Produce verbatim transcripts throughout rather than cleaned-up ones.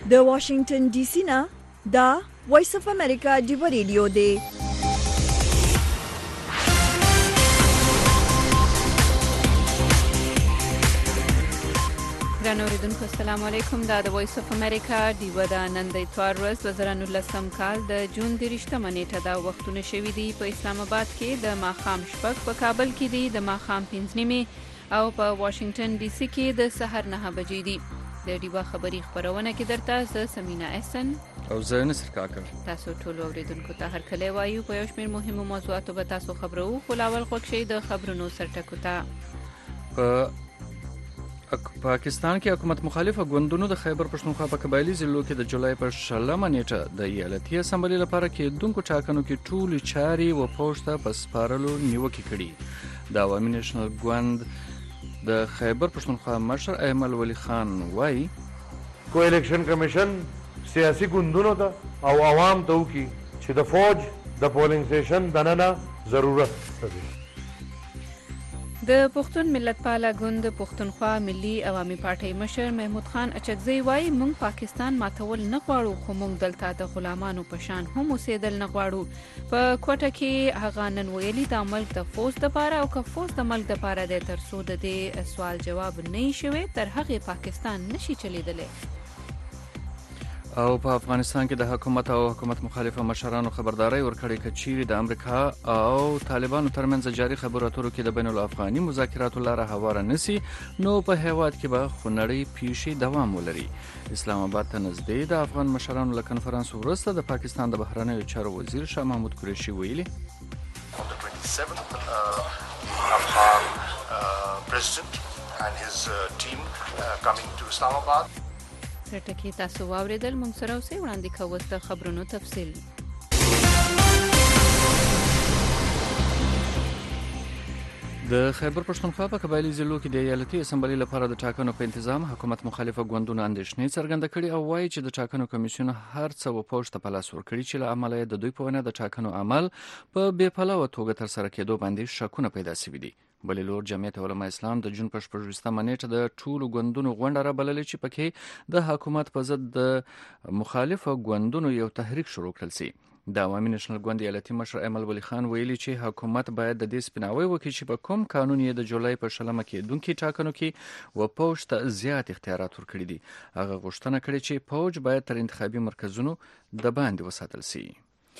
د واشنگټن ډي سي نه دا وایس اف امریکا دی ریډیو دی. ګرانو اوریدونکو السلام علیکم. دا د وایس اف امریکا دی ودا نن د اتوار ورځ دوه زره نولسم کال د جون دېرشمه نیټه دا وختونه شوي دي. په اسلام آباد کې د ماښام شپږ، په کابل کې دي د ماښام پنځه نیمې او په واشنگټن ډي سي کې د سحر نهه بجې دي. د ډیوا خبري خبرونه کې درته زه سمینا احسن او زه نصر کاکر تاسو ټول اوریدونکو ته هر کله وایو. په یو شمېر مهمو موضوعاتو به تاسو خبرو، خو لاول خوښ شي د خبرونو سرټکو ته. په پاکستان کې حکومت مخالفه ګوندونو د خیبر پښتونخوا په قبایلی ضلعو کې د جولای په شلمه نیټه د ایالتي اسمبلی لپاره کېدونکو ټاکنو کې ټولې چارې و پوښ ته په سپارلو نیوکې کړي. د عوامي نیشنل ګوند د خیبر پښتونخوا مشر ایمل ولی خان وایي کو الیکشن کمیشن سیاسي ګوندونو ته او عوام ته وکړي چې د فوج د پولینګ سټیشن دننه ضرورت دی. د پښتون ملت پاله ګوند پښتونخوا ملي عوامي پارټۍ مشر محمود خان اچکزی وایي موږ پاکستان ماتول نه غواړو، خو موږ دلته د غلامانو په شان هم اوسېدل نه غواړو. په کوټه کې هغه نن ویلي د ملک د فوز لپاره او که فوز د ملک لپاره د تر څو د دې سوال جواب نه شوي تر هغه پاکستان نشي چلیدلی. او په افغانستان کې د حکومت او حکومت مخالفه مشرانو خبرداري ورکړې کچيري د امریکا او طالبانو ترمنځ جاري خبرو اترو کې د بین الافغاني مذاکراتو لاره هواره نسی نو په هیواد کې به خونړی پیښې دوام ولري. اسلام آباد ته نږدې د افغان مشرانو له کنفرانس وروسته د پاکستان د بهرنیو چارو وزیر شاه محمود قریشي ویلي Afghan uh, president and his uh, team uh, coming to Islamabad. ټکی تاسو واوریدل. موږ سره اوسئ. وړاندې کوو د خبرونو تفصیل. د خیبر پښتونخوا په قبایلی ضلعو کې د ایالتي اسمبلی لپاره د ټاکنو په تنظیم حکومت مخالفه ګوندونو اندېښنې څرګنده کړي او وایي چې د ټاکنو کمیسیون هر څه و پوښ ته په لاس ورکړي چې له امله د دوی په ونه د ټاکنو عمل په بې پلوه توګه تر سره کېدو باندې شکونه پیدا شوي دي. بلې لور جمعیت علماء اسلام د جون په شپږویشتمه نیټه د ټولو ګوندونو غونډه رابللې چې پکې د حکومت په ضد د مخالفه ګوندونو یو تحریک شروع کړل شي. د عوامي نېشنل ګوند ایالتي مشر ایمل ولی خان ویلي چې حکومت باید د دې سپیناوی وکړي چې په کوم قانون یې د جولای په شلمه کېدونکي ټاکنو کې و پوښ ته زیات اختیارات ورکړي دي. هغه غوښتنه کړې چې فوج باید تر انتخابي مرکزونو د باندې وساتل شي.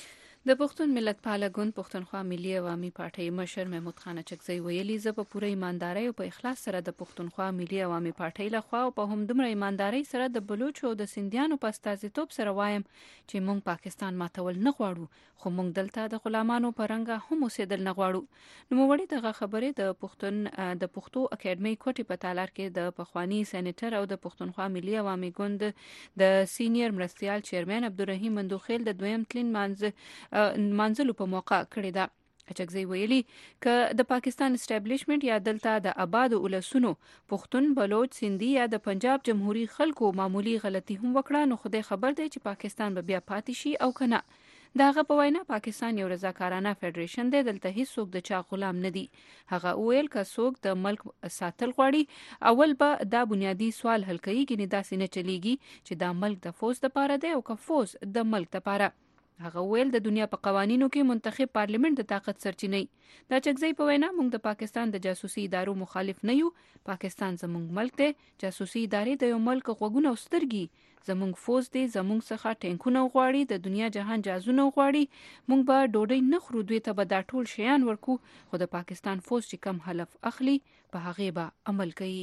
د پښتون ملت پاله ګوند پښتونخوا ملي عوامي پارټۍ مشر محمود خان اچکزی ویلي زه په پوره ایماندارۍ او په اخلاص سره د پښتونخوا ملي عوامي پارټۍ لخوا او په همدومره ایماندارۍ سره د بلوچ او د سندیانو په استازیتوب سره وایم چې موږ پاکستان ماتول نه غواړو، خو موږ دلته د غلامانو په رنګه هم اوسېدل نه غواړو. نوموړي دغه خبرې د پښتون د پښتو اکیډمي کوټې په تالار کې د پخوانی سېنیټر او د پښتونخوا ملي عوامي ګوند د سینیئر مرستیال چیرمن عبدالرحیم مندوخیل د دویم تلین مانځ منځلو په موقع کړی ده. اچکزی ویلي که د پاکستان اسټابلیشمنت یا دلته د آبادو ولسونو پښتون، بلوچ، سندي یا د پنجاب جمهوریت خلکو معمولی غلطي هم وکړه نو خدای خبر دی چې پاکستان به بیا پاتې شي او کنه. داغه په وینا پاکستان یو رضاکارانه فدریشن دی، دلته هیڅوک د چا غلام نه دی. هغه ویل که څوک د ملک ساتل غواړي اول به دا بنیادی سوال حل کوي، ګینه داسې نه چلیږي چې دا ملک د فوز لپاره دی او که فوز د ملک لپاره. هغه ویل د دنیا په قوانینو کې منتخب پارلیمنت د طاقت سرچینه. د اچکزی په وینا موږ د پاکستان د جاسوسي ادارو مخالف نه یو. پاکستان زموږ ملک دی. جاسوسي ادارې د یو ملک غوږونه او سترګې. زموږ فوز دی، زموږ څخه ټینکونه غواړي، د دنیا جهان جازونه غواړي. موږ به ډوډۍ نه خورو، دوی ته به دا ټول شیان ورکو، خو د پاکستان فوز چې کم حلف اخلي په هغې به عمل کوي.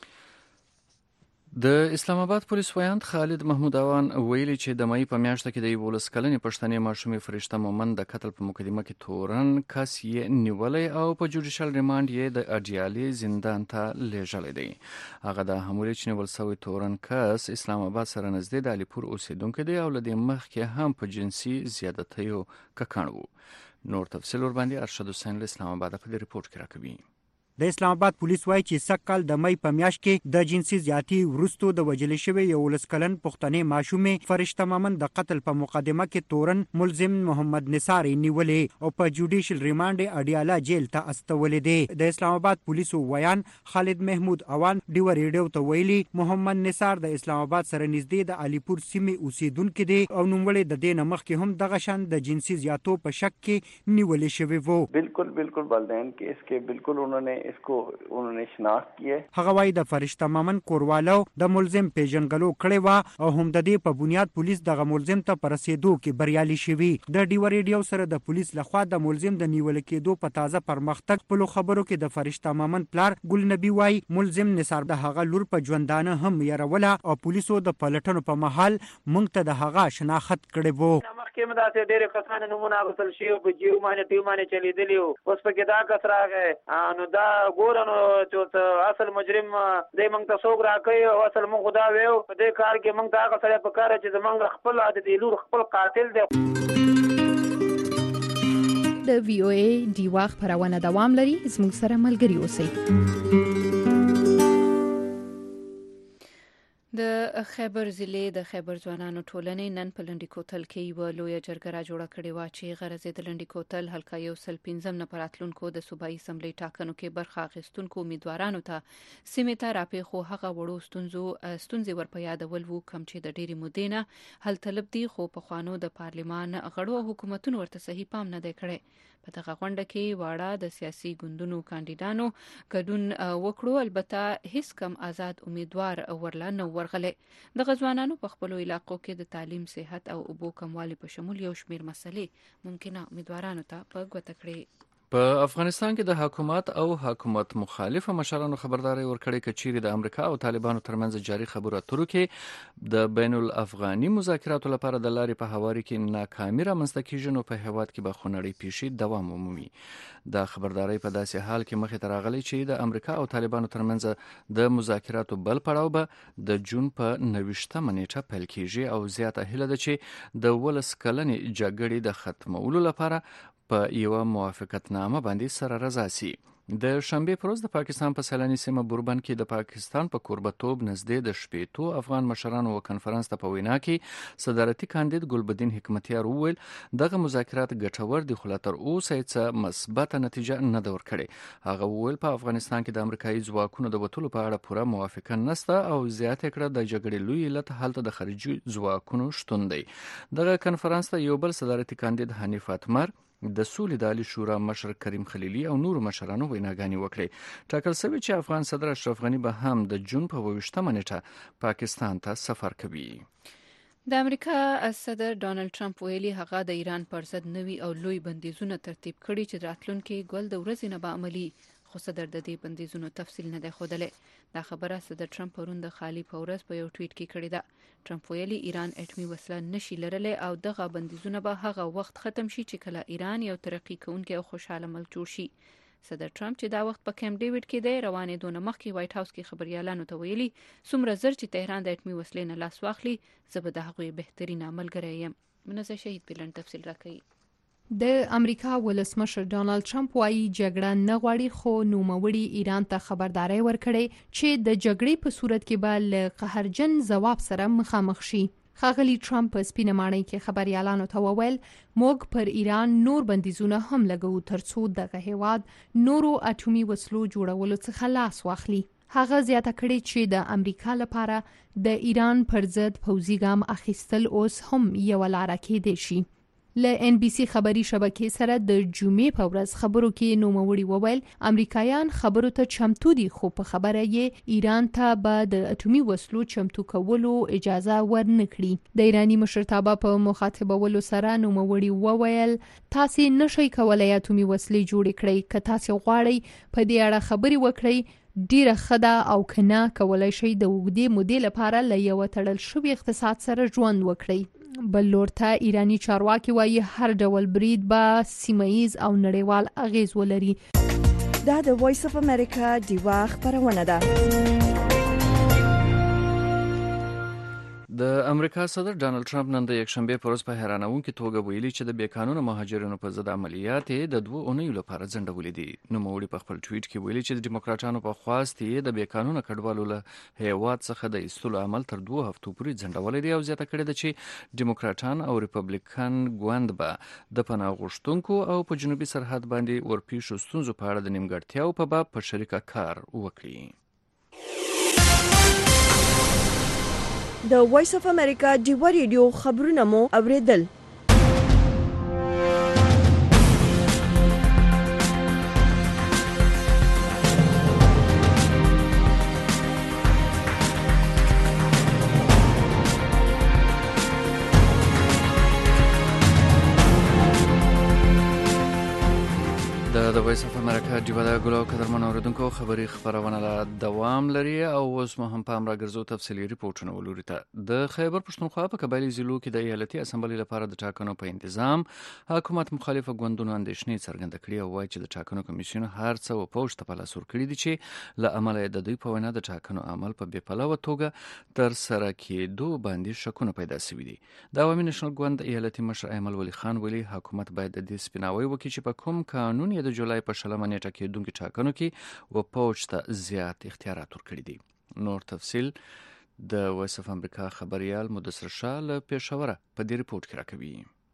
د اسلام آباد پولیس ویاند خالد محمود اوان ویلي چې د مای په میاشت کې د یولس کلنې پښتنې ماشومې فرشته مومن د قتل په مقدمه کې تورن کس یې نیولای او په جوډیشل ریماند یې د اډیالي زندان ته لیږلی دی. هغه د حملې چې نیول شوی تورن کس اسلام آباد سره نږدې د علیپور اوسیدونکی دی او له دې مخکې هم په جنسي زیادتیو ککړ و. نور تفصیل ورباندې ارشد حسین له اسلام آباد په دې ریپورت کې راکوي. د اسلام آباد پولیس وایي چې سکهال د مې په میاشت کې د جنسي زیاتی وروسته د وجل شوی یو لسکلن پښتنې ماشومې فرشته مامن د قتل په مقدمه کې تورن ملزم محمد نثار نیولې او په جوډیشل ریماند اډیاله جیل ته استولې دي. د اسلام آباد پولیسو ویان خالد محمود اوان ډیو ریډیو ته ویلي محمد نثار د اسلام آباد سره نږدې د علیپور سیمې اوسیدونکو دي او نوموړی د دې مخکې هم دغه شان د جنسي زیاتو په شک کې نیولې شوی وو. बिल्कुल बिल्कुल वालिदैन के इसके बिल्कुल उन्होंने इसको उन्होंने शनाख्त की है. هغه وايي د فرشته مامن کوروالو د ملزم پیژنګلو کړي وا او هم د دې په بنیاد پولیس دغه ملزم ته پرسیدو کې بریالي شوی. د ډیو ریډیو سره د پولیس لخوا د ملزم د نیول کېدو په تازه پرمختګ په خبرو کې د فرشته مامن پلار ګل نبی وايي ملزم نثار د هغه لور په ژوندانه هم يروله او پولیسو د پلټنو په محل مونږ ته د هغه شناخت کړي وو. مخکې مداسه ډېر کسان نمونه غوښتل شي او په جیو باندې ټیو باندې چلیدلی وو. اوس په کې دا کس راغی نو دا ګورنو چې اصل مجرم دې موږ ته څوک راکوي او اصل موږ خدا ویو په دې کار کې موږ ته هغه سره په کار چې زمونږ خپل عادت لور خپل قاتل دی. د وی او ای دی واخ پرونه دوام لري. زموږ سره ملګری اوسئ. د خیبر ضلع د خیبر ځوانانو ټولنې نن په لنډی کوتل کې یو لوی جرګه را جوړه کړې و چې غرض د لنډی کوتل حلقه یو سل پنځم نه پراتلونکو د صوبایي اسمبلی ټاکنو کې برخه اخیستونکو امیدوارانو ته سیمې ته راپېښو هغه وړو ستونزو ستونزې ورپه یادول وو کوم چې د ډېری مودې نه حل طلب دي خو په خوانو د پارلمان غړو حکومتونو ورته صحیح پام نه دی کړی. په دغه غونډه کې واړه د سیاسي ګوندونو کاندیدانو ګډون وکړو. البته هیڅ کم آزاد امیدوار ورلا نه ورغله. د غزوانانو په خپل علاقو کې د تعلیم، صحت او اوبو کموالی په شمول یو شمیر مسلې ممکنه امیدوارانو ته په ګوته کړي. په افغانستان کې د حکومت او حکومت مخالفه مشرانو خبرداري ورکړې کچيري د امریکا او طالبانو ترمنځ جاري خبرو اترو کې د بین الافغاني مذاکراتو لپاره د لارې په هواري کې ناکامي رامنځته کیږي نو په هیواد کې به خونړی پیښې دوام ومومي. د خبرداري په داسې حال کې مخې ته راغلی چې د امریکا او طالبانو ترمنځ د مذاکراتو بل پړاو به د جون په نويشتمه نیټه پیل کیږي او زیاته هیله ده چې د ولس کلنې جګړې د ختمولو لپاره په یو موافقتنامه باندې سره رضا سي. د شنبه پروز د پاکستان په سیلاني سیمه بوربن کې د پاکستان په قربتوب نزدې د شپېتو افغان مشرانو و کنفرانس ته په وینا کې صدارتي کاندید ګلبدین حکمتیار وویل دغه مذاکرات ګټور دي خو لا تر اوسه هیڅ مثبته نتیجه نه ده ورکړې. هغه وویل په افغانستان کې د امریکایي ځواکونو د وټولو په اړه پوره موافقه نشته او زیاته کړه د جګړې لوی علت هلته د خارجي ځواکونو شتون دی. دغه کنفرانس ته یو بل صدارتي کاندید حنیف اتمر، د سولې د عالی شورا مشر کریم خلیلی او نور مشرانو ویناګانې وکړې. ټاکل شوی چې افغان صدر اشرف غنی به هم د جون په اوویشتمه نیټه پاکستان ته سفر کوي. د امریکا صدر ډانلډ ټرمپ ویلي هغه د ایران پر ضد نوي او لوی بندیزونه ترتیب کړي چې راتلونکي ګول د ورځې نه به عملي، خو صدر د دې بندیزونو تفصیل نه دی ښودلی. دا خبره صدر ټرمپ پرون د خالي په ورځ په یو ټویټ کې کړې ده. ټرمپ ویلي ایران اټومي وسله نشي لرلی او دغه بندیزونه به هغه وخت ختم شي چې کله ایران یو ترقی کوونکی او خوشاله ملک جوړ شي. صدر ټرمپ چې دا وخت په کیمپ ډیوډ کې دی روانې دونه مخکې وایټ هاوس کې خبريالانو ته ویلي څومره زر چې تهران د اټومي وسلې نه لاس واخلي زه به د هغوی بهترینه ملګری یم. منزه شهید بلند تفصیل راکوي. د امریکا ولسمشر ډانلډ ټرمپ وايي جګړه نه غواړي خو نوموړي ایران ته خبرداري ورکړي چې د جګړې په صورت کې به له قهرجن ځواب سره مخامخ شي. ښاغلي ټرمپ په سپینه ماڼۍ کې خبريالانو ته وویل موږ پر ایران نور بندیزونه هم لګو ترڅو دغه هیواد نورو اټومي وسلو جوړولو څخه لاس واخلي. هغه زیاته کړې چې د امریکا لپاره د ایران پر ضد پوځي ګام اخیستل اوس هم یو لاره کېدای شي. له ان بي سي خبري شبکې سره د جمعې په ورځ خبرو کې نوموړي وویل امریکایان خبرو ته چمتو دي خو په خبره یې ایران ته به د اټومي وسلو چمتو کولو اجازه ورنکړي. د ایرانی مشرتابه په مخاطبولو سره نوموړي وویل تاسو نشئ کولای اټومي وسلې جوړې کړئ، که تاسو غواړئ په دې اړه خبري وکړئ ډیره خدا او کنه کولای شي د وګړي مودې لپاره ل یو تړل شوی اقتصاد سره ژوند وکړي. بل لورته ایرانی چارواکي وایي هر ډول برید به سیمایز او نړیوال اغیز ولري. دا د وایس اف امریکا دی واخ پرونه ده. د امریکا صدر ډانلډ ټرمپ نن د یکشنبه په ورځ په حیرانونکې توګه ویلي چې د بېقانونه مهاجرینو په ضد عملیات یې د دوه اونیو لپاره ځنډولې دي. نوموړي په خپل ټویټ کې ویلي چې د ډیموکراټانو په خواست یې د بېقانونه کډوالو له هیواد څخه د ایستلو عمل تر دوه هفتو پورې ځنډولی دی او زیاته کړې ده چې ډیموکراټان او ریپبلیکن ګوند به د پناه غوښتونکو او په جنوبي سرحد باندې ورپېښو ستونزو په اړه د نیمګړتیاو په باب په شریکه کار وکړي. د وایس اف امریکا ډیوا ریډیو خبرونه مو اوریدل. د وایس اف امریکا ډیوا د ګلو قدرمن اوریدونکو خبري خبرونه لا دوام لري او اوس مو هم په امر ګرځو تفصیلي ریپورتونه ولوري ته. د خیبر پښتونخوا په قبایلی ضلعو کې د ایالتي اسمبلی لپاره د ټاکنو په انتظام حکومت مخالفه ګوندونو اندېښنې څرګنده کړې او وایي چې د ټاکنو کمیسیون هر څه و پوښ ته پلاسور کړی دي چې له عمله د دوی په وینا د ټاکنو عمل په بې پلوه توګه تر سره کېدو باندې شکونه پیدا شوي دي. د عوامي نېشنل ګوند ایالتي مشر ایمل ولی خان ویلي حکومت باید د دې سپیناوی وکړي چې په کوم قانون یې د جولای په شلمه نیټه کېدونکو ټاکنو کې و پوج ته زیات اختیارات ورکړي دي. نور تفصیل د وایس اف امریکا خبريال مدثر شاه له پېښوره په دې ریپورت کې راکوي.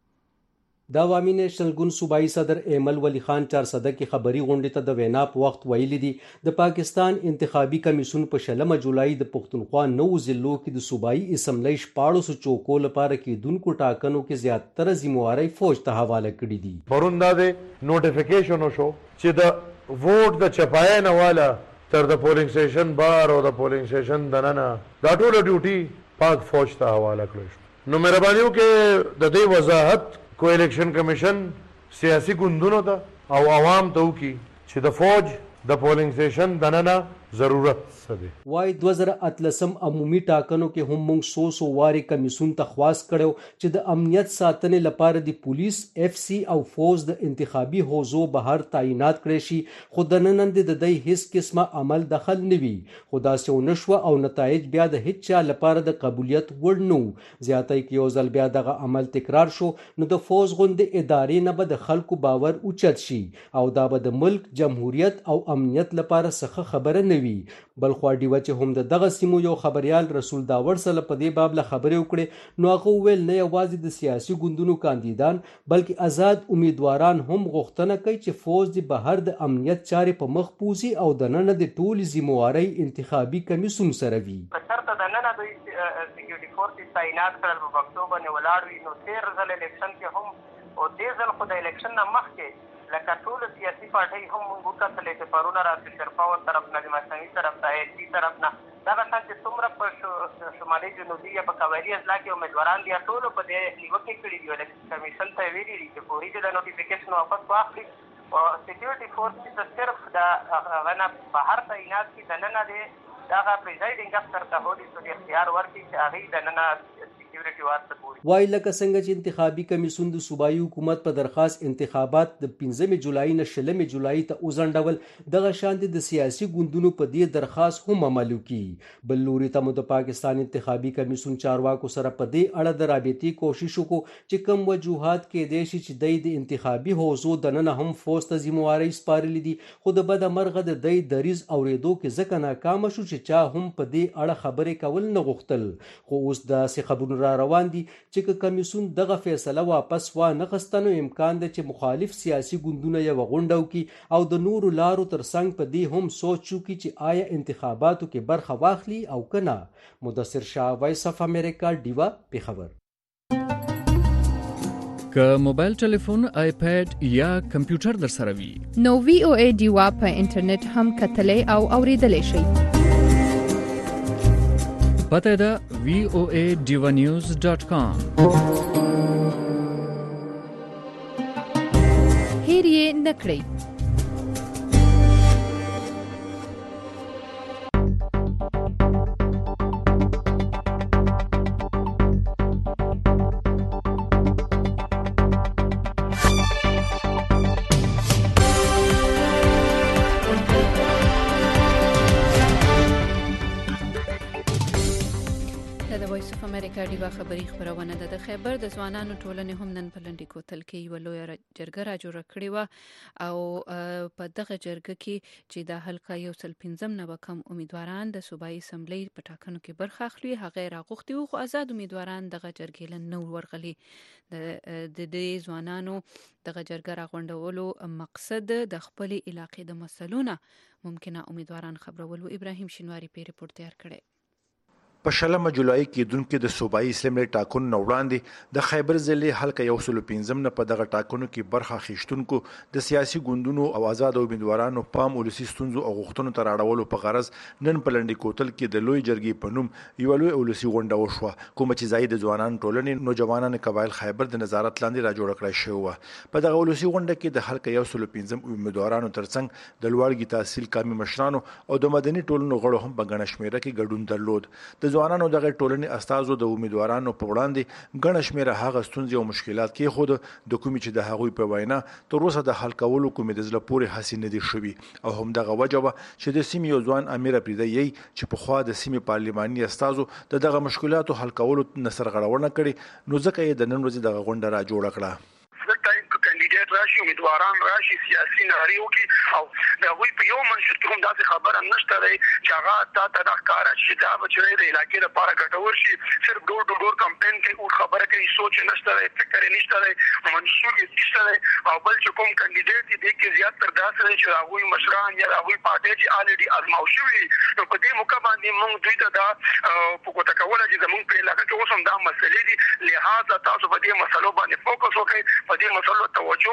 د عوامي نېشنل ګوند صوبایي صدر ایمل ولی خان چارسده کې خبري غونډې ته د وینا په وخت ویلي دي د پاکستان انتخابي کمیسیون په شلمه جولای د پښتونخوا نو ضلعو کې د صوبایي اسمبلی شپاړسو چوکو لپاره کېدونکو ټاکنو کې زیاتره ذمہواري فوج ته حواله کړې دي. پرون دا د نوټیفیکیشن وشو چې د ووټ د چپاینه والا تر د پولینګ سټیشن بار او د پولینګ سټیشن دننه دا ټول ډیوټي پاک فوج ته حواله کړل شو. نو مهرباني وکړئ د دې وضاحت کو الیکشن کمیشن سیاسی ګوندونو ته او عوام ته وکړي چې د فوج د پولینګ سټیشن دننه ضرورت څه دی. وای دوه زره اتلسم عمومي ټاکنو کې هم موږ سو سو واري کمیسیون ته خواست کړو چې د امنیت ساتنې لپاره د پولیس اف سی او فوز د انتخابي حوزو بهر تعینات کړي شي خو د نن د دې هیڅ قسمه عمل دخل نه وي. خدا سه نشو او نتایج بیا د هیڅ چا لپاره د قبولیت وړ نو. زیاتای کې یو ځل بیا دغه عمل تکرار شو نو د فوز غوند ادارې نه به د خلکو باور اوچت شي او دا به د ملک جمهوریت او امنیت لپاره څه خبره نه وي. بل خو ډیوه چې هم د دغه سیمو یو خبريال رسول داور سره په دې باب له خبرې وکړي نو هغه ویل نه یوازې د سیاسي ګوندونو کاندیدان بلکې آزاد امیدواران هم غوښتنه کوي چې فوج د بهر د امنیت چارې په مخ پوزي او د نن د ټول ذمہواري انتخابي کمیسیون سره وي. په شرط د نن د سکیورټي فورسز تعینات کړل په پښتو باندې ولاړ وي نو تیر ځل الیکشن کې هم او دې ځل خو د الیکشن نه مخکې لکه ټول سیاسي پارټۍ هم موږ وکتلې چې پرونه راسي شرفاوت طرف نه د مصنوعي طرف نه ایچي طرف نه دغه شان چې څومره په شمالي جنوبي یا په قبایلي اضلاع کې امیدواران دي ټولو په دې نیوکې کړي دي. الیکشن کمیشن ته ویلي دي چې فوري د نوټیفیکیشن واپس واخلي او سکیورټي فورس چې صرف د هغه نه بهر تعینات کې دننه دی دغه پریزایډینګ افسر ته هولي سو اختیار ورکړي چې هغې دننه سکیورټي واسطه پوری وای لکه څنګه چې انتخابي کمیسیون د صوبایي حکومت په درخواست انتخابات د پنځمې جولای نه شلمې جولای ته وزنډول دغه شان د سیاسي ګوندونو په دې درخواست هم عمل وکړي. بل لوري ته مو د پاکستان انتخابي کمیسیون چارواکو سره په دې اړه د رابطې کوشش وکړو چې کوم وجوهات کې دی چې د انتخابي حوزو دننه هم فوز ته ذمہواري سپارلې دي خو د بد مرغه د دې دریز اوریدو کې ځکه ناکام شو چې چا هم په دې اړه خبرې کول نه غوښتل. خو اوس د سي خبرونه را روان دي چې کمیسیون دغه فیصله واپس و نه غستنو امکان دی چې مخالف سیاسي ګوندونه یو غونډه وکړي او د نورو لارو ترڅنګ په دې هم سوچ وکړي چې آیا انتخاباتو کې برخه واخلي او کنه. مدثر شاه وایس اف امریکا ډیوا پیښور. که موبایل ټلیفون آیپاد یا کمپیوټر در سره وي نو وی او ای ډیوا په انټرنیټ هم کتلی او اوریدلی شئ. پته ده وی او ای ډیوا نیوز ډاټ کام. هیر یې نه کړئ. امریکا ډیوا خبري خبرونه ده. د خیبر د ځوانانو ټولنې هم نن په لنډی کوتل کې یو لوی جرګه را جوړه کړې و او په دغه جرګه کې چې د حلقه یو سل پنځم نه کم امیدواران د صوبایي اسمبلی په ټاکنو کې برخه اخلي. هغه راغوښتي وو خو آزاد امیدواران دغه جرګې له نو ورغلي. د دې ځوانانو دغه جرګه راغونډولو مقصد د خپل علاقې د مسلونه ممکنه امیدواران خبرولو. ابراهیم شینواری په ریپورت تیار کړی. په شلمه جولای کې دونکو د صوبایي اسمبلی ټاکنو نه وړاندې د خیبر ضلع حلقه یو سل پنځم نه په دغه ټاکنو کې برخه اخیستونکو د سیاسي ګوندونو او آزاد امیدوارانو پام ولسی ستونزو او غوښتنو تر اړولو په غرض نن په لنډی کوتل کې د لوی جرګې په نوم یو لوی ولسی غونډه وشوه، کوم چې ځای د ځوانان ټولنې نوجوانان قبایل خیبر د نظارت لاندې را جوړ کړی شوی و. په دغه ولسی غونډه کې د حلقه یو سل پنځم امیدوارانو ترڅنګ د لوړګي تحصیل کامي مشرانو او د مدني ټولنو غړو هم په ګڼه شمېره کې ګډون درلود. د ځوانانو دغه ټولنې استازو د امیدوارانو په وړاندې ګڼه شمېره هغه ستونزې او مشکلات کې خود د کومې چې د هغوی په وینا تر اوسه د حل کولو کومې د زړه پورې هڅې نه دي شوي او همدغه وجه وه چې د سیمې یو ځوان امیر اپریدی چې پخوا د سیمې پارلماني استازو د دغه مشکلاتو حل کولو نه سرغړونه کړې، نو ځکه یې د نن ورځې دغه غونډه را جوړه کړه. راشي امیدواران راشي سیاسي ناریو کې او د هغوی په یو منشور کې هم داسې خبره نشته دی چې هغه تا ته دا ښکاره چې دا به چې د علاقې لپاره ګټور شي. صرف ډور ډور ډور کمپین کوي او خبره کوي، سوچ یې نشته دی، فکر یې نشته دی، منشور یې نشته دی. او بل چې کوم کاندیډیټ دی دې کې زیات تر داسې دی چې د هغوی مشران یا د هغوی پارټۍ چې الریډي ازماو شوي نو په دې موقع باندې موږ دوی ته دا په ګوته کوله چې زموږ په علاقه کې اوس هم دا مسلې دي، لهذا تاسو په دې مسلو باندې فوکس وکړئ، په دې مسلو توجه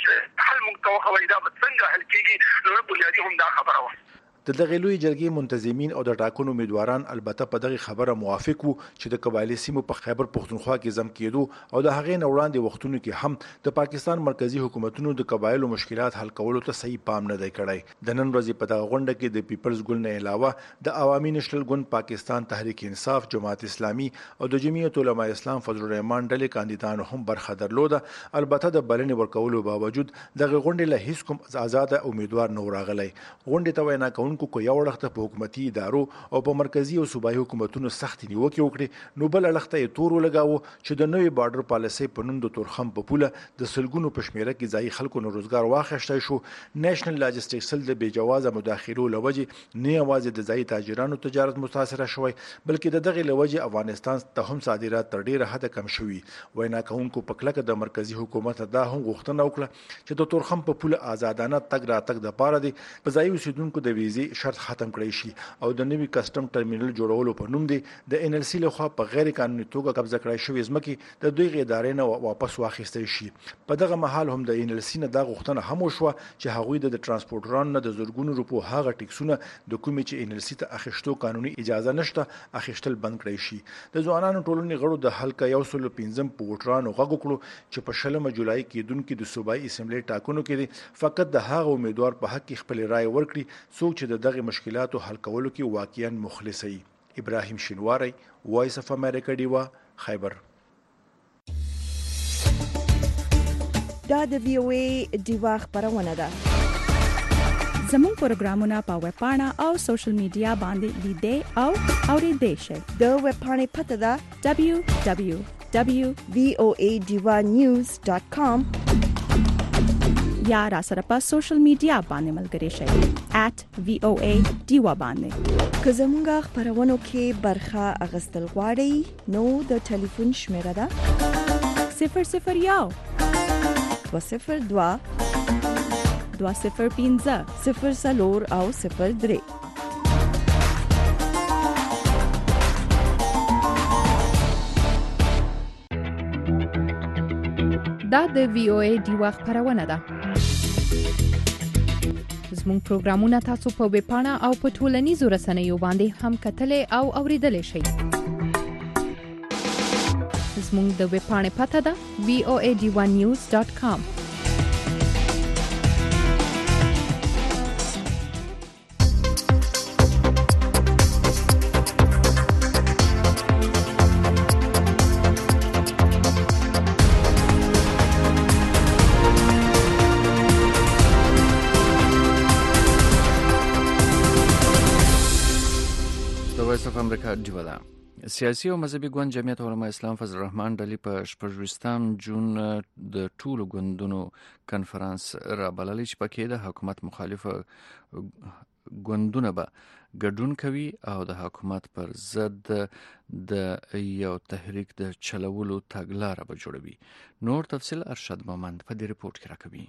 حل مونږ ته خبرې دا به څنګه حل کېږي. نو بنیادي هم دا خبره وه. د دغه لوی جرګې منتظمین او د ټاکنو امیدواران البته په دغه خبره موافق وو چې د قبایلی سیمو په خیبر پښتونخوا کې زم کېدو او د هغې نه وړاندې وختونو کې هم د پاکستان مرکزی حکومتونو د قبایلو مشکلات حل کولو ته صحیح پام نه دی کړی. د نن ورځې په دغه غونډه کې د پیپلز ګوند نه علاوه د عوامي نېشنل ګوند، پاکستان تحریک انصاف، جماعت اسلامي او د جمعیت علماء اسلام فضل الرحمن ډلې کاندیدانو هم برخه درلوده. البته د بلنې ورکولو باوجود دغه غونډې له هیڅ کوم آزاد امیدوار نه راغلی. غونډې ته وینا کوونکو کو یو وخت په حکومتي ادارو او په مرکزی او صوبایي حکومتونو سخت نیوکې وکړي، نو بل اړخ ته تور ولګاوه چې د نوې بارډر پالیسۍ په نوم د تورخم په پوله د سلګونو په شمېره کې ځایي خلکو نه روزګار واخیستی شو. نېشنل لاجسټیک سل د بې جوازه مداخلو له وجې نه یوازې د ځایي تاجرانو تجارت متاثره شوی بلکې د دغې له وجې افغانستان ته هم صادرات تر ډېره حده کم شوي. وینا کوونکو په کلکه د مرکزي حکومت دا هم غوښتنه وکړه چې د تورخم په پوله آزادانه تګ راتګ دپاره دی په ځایي اوسېدونکو د ویزې شرط ختم کړی شي او د نوي کسټم ټرمینل جوړولو په نوم دی د ان ال سي لخوا په غیر قانوني توګه قبضه کړای شوې ځمکې د دوی ادارې نه واپس واخیستل شي. په دغه مهال هم د ان ال سي نه دا غوښتنه هم وشوه چې هغوی د ترانسپورټرانو نه د زرګونو روپو هغه ټیکسونه د کومې چې ان ال سي ته اخیستو قانوني اجازه نشته اخیستل بند کړی شي. د ځوانانو ټولنې غړو د حلقه یو سل پنځم په ووټرانو غږ وکړو چې په شلمه جولای کې دونکو د صوبایي اسمبلی ټاکنو کې دي فقط د هغه امیدوار په حق کې خپل رائے ورکړي څوک چې د دغه مشکلاتو حل کولو کې واقعا مخلص وي. ابراهیم شینواری، وایس اف امریکا، ډیوا، خیبر. دا د وی او ای ډیوا خبرونه ده. زموږ پروګرامونه په ویب پاڼه او سوشل میډیا باندې لیدئ او اوریدئ شئ. د ویب پاڼې پته ده دبلیو دبلیو دبلیو ډاٹ وی او ای ډیوا نیوز ډاٹ کام یا را سره په سوشل میډیا باندې ملګري شئ ایٹ وی او ای ډیوا باندې. که زموږ خبرونو کې برخه اخیستل غواړئ نو د ټلیفون شمیره ده صفر صفر یو دوه صفر دوه دوه صفر پنځه صفر څلور او صفر درې. دا د وی او ای ډیوا خبرونه ده. زموږ پروګرامونه تاسو په ویب پاڼه او په ټولنیزو رسنیو باندې هم کتلای او اوریدلای شئ. زموږ د ویب پاڼې پته ده وی او ای ډیوا نیوز ډاٹ کام. د وایس اف امریکا ډیوا ده. سیاسي او مذهبي ګوند جمعیت علماء اسلام فضل الرحمن ډلې په شپږویشتم جون د ټولو ګوندونو کنفرانس را بللی چې پکې د حکومت مخالفه ګوندونه به ګډون کوي او د حکومت پر ضد د یو تحریک د چلولو تګلاره به جوړوي. نور تفصیل ارشد مومند په دې رپورت کې راکوي.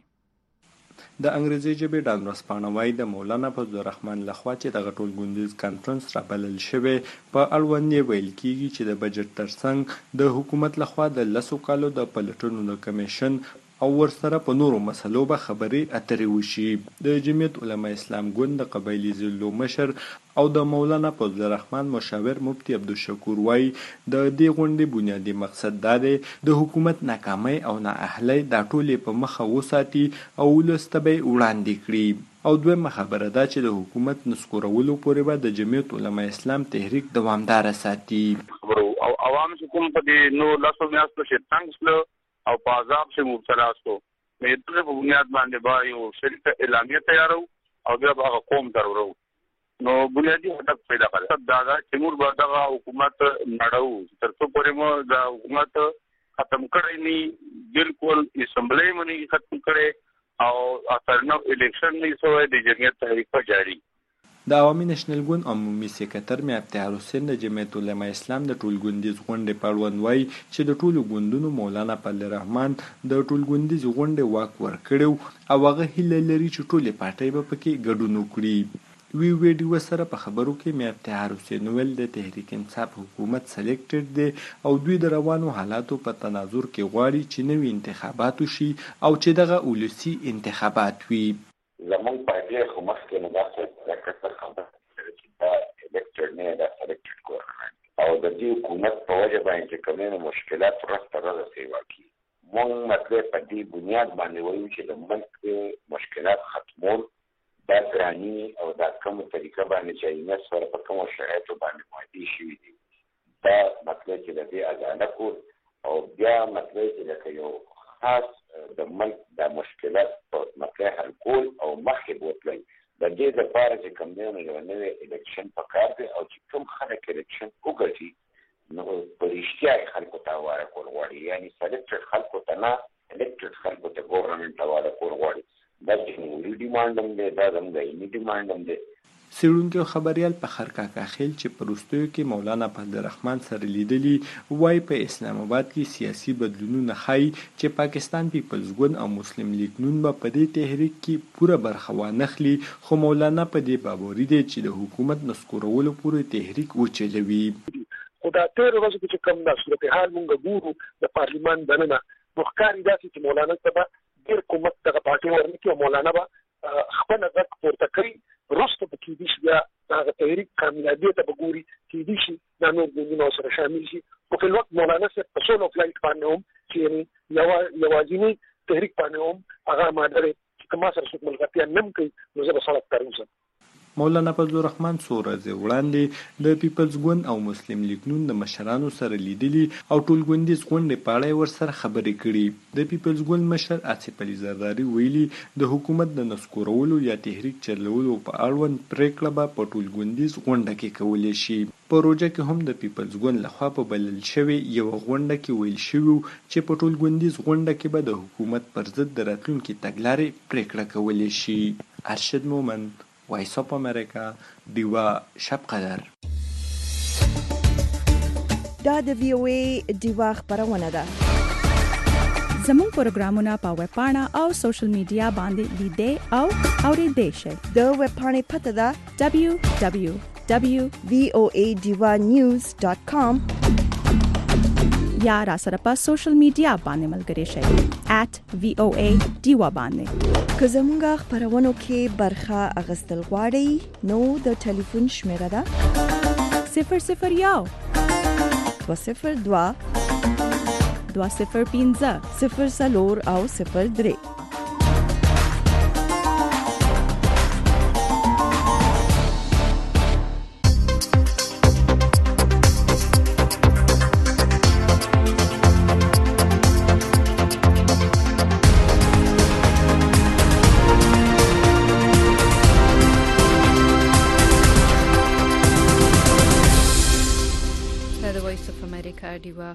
د انګریزي ژبې ډاکټر رسپانه وایي د مولانا فضل الرحمن لخوا چې دغه ټول ګوندیز کانفرنس را بلل شوی په اړوند یې ویل کیږي چې د بجټ ترڅنګ د حکومت لخوا د لسو کالو د پلټنو د کمیشن او ورسره په نورو مسلو به خبرې اترې وشي. د جمعیت علماء اسلام ګوند د قبایلي ضلعو مشر او د مولانا فضل الرحمن مشاور مفتی عبدالشکور وایي د دې غونډې بنیادي مقصد دا دی د حکومت ناکامۍ او نااهلۍ دا ټولې په مخه وساتي او ولس ته به وړاندې کړي. او دویمه خبره ده چې د حکومت نسکورولو پورې به د جمعیت علماء اسلام تحریک دوامداره ساتي. او عوام چې کوم په دې نو لاسو میاشتو چې تنګ شلو او په عذاب سے مبتلا شو نو د په بنیاد باندې با یو شریک اعلامیه تیارو او بیا هغه قوم درورو نو بنیادی هدف پیدا کړل دا دا چې موږ به دغه حکومت نړو تر څو پورې مو دا حکومت ختم کړی ني بالکل اسمبلی باندې ختم کړي او اثر نو الیکشن نه سوې د جمعیت تحریک په جاری. د عوامي نېشنل ګوند عمومي سکرټر میا افتخار حسین د جمعیت علماء اسلام د ټول ګوندیز غونډې په اړوند وایي چې د ټولو ګوندونو مولانا فضل الرحمن د ټول ګوندیز غونډې واک ورکړو او هغه هیله لري چې ټولې پارټۍ به پکې ګډون وکړي. وی ویډیو سره په خبرو کې میا افتخار حسین ویل د تحریک انصاف حکومت سلیکټډ دی او دوی د روانو حالاتو په تناظر کې غواړي چې نوي انتخابات وشي او چې دغه ولسی انتخابات وي. زمون پارټي خو مخکې نه داسې لکه خبره چې دا الکټډ نه دا سلیکټډ ګورنمنت او د دې حکومت په وجه باندې چې کومه مشکلات ورسته راځي واقعي مونږ مطلب په دې بنیاد باندې وایو چې د ملک مشکلات ختمول دا ګرانی او دا کوم طریقه باندې چې نه سره په کوم شرایطو باندې موافق شي دي دا مطلب چې د دې اذان کول او بیا مطلب چې د یو خاص د ملک د مشکلات په مکه حل کول او مخکې بوتلای د دې لپاره چې کوم نه یو نوې الیکشن پکار دی او چې کوم خلک الیکشن وګټي نو پرېشتیا خلکو ته واره کول غواړي یعنی سلیکټډ خلکو ته نه الکټډ خلکو ته ګورنمنت واره کول غواړي. دا جمهوری ډیماند هم دی دا هم د عیني ډیماند هم دی. څېړونکی خبریال فخر کاکا خیل چې په وروستیو کې مولانا فضل الرحمن سره لیدلي وایي په اسلام آباد کې سیاسي بدلونونه ښایي چې پاکستان پیپلز ګوند او مسلم لیگ نون به په دې تحریک کې پوره برخه وانخلي خو مولانا په دې باوري دی چې د حکومت نسکورولو پورې تحریک وچلوي. خو دا تېره ورځ کې چې کوم دا صورتحال مونږ ګورو د پارلیمان دننه نو ښکاري داسې چې مولانا ته به ډېر کومک دغه پارټي ورنکړي او مولانا به خپله غږ پورته کوي وروسته به کېدای شي بیا هغه تحریک کامیابۍ ته به ګوري کېدای شي دا نور ګوندونه ورسره شامل شي خو فی الوقت مولانا صاحب په سولو فلایټ باندې هم چې یعنې یوه یوازینی تحریک باندې هم هغه اماده دی چې که ما سره څوک ملګرتیا نه هم کوي نو زه به سړک ته راوځم. مولانا فضل الرحمن څو ورځې وړاندې د پیپلز ګوند او مسلم لیگ نون د مشرانو سره لیدلي او ټول ګوندیز غونډې په اړه یې ورسره خبرې کړي. د پیپلز ګوند مشر آصف علي زرداري ویلي د حکومت د نسکورولو یا تحریک چلولو په اړوند پرېکړه به په ټول ګوندیز غونډه کې کولی شي. په روژه کې هم د پیپلز ګوند لخوا په بلل شوې یوه غونډه کې ویل شوي چې په ټول ګوندیز غونډه کې به د حکومت پر ضد د راتلونکي تګلارې پرېکړه کولی شي. ارشد مومند وایس اف امریکا دیوا شب قدر. دا د وی او ای دیوا خبرونه ده. زموږ پروګرامونه په ویب پاڼه او سوشل میډیا باندې لیدئ او اورئ شئ. د ویب پاڼې پته ده دبليو دبليو دبليو دوت وی او ای دیوا نیوز ډاٹ کام یا را سره په سوشل میډیا باندې ملګري شئ ایٹ وی او ای دیوا باندې. که زموږ خبرونو کې برخه اغستل غواړئ نو د ټلیفون شمیره ده صفر صفر یو دوه صفر دوه دوه صفر پنځه صفر څلور او صفر درې.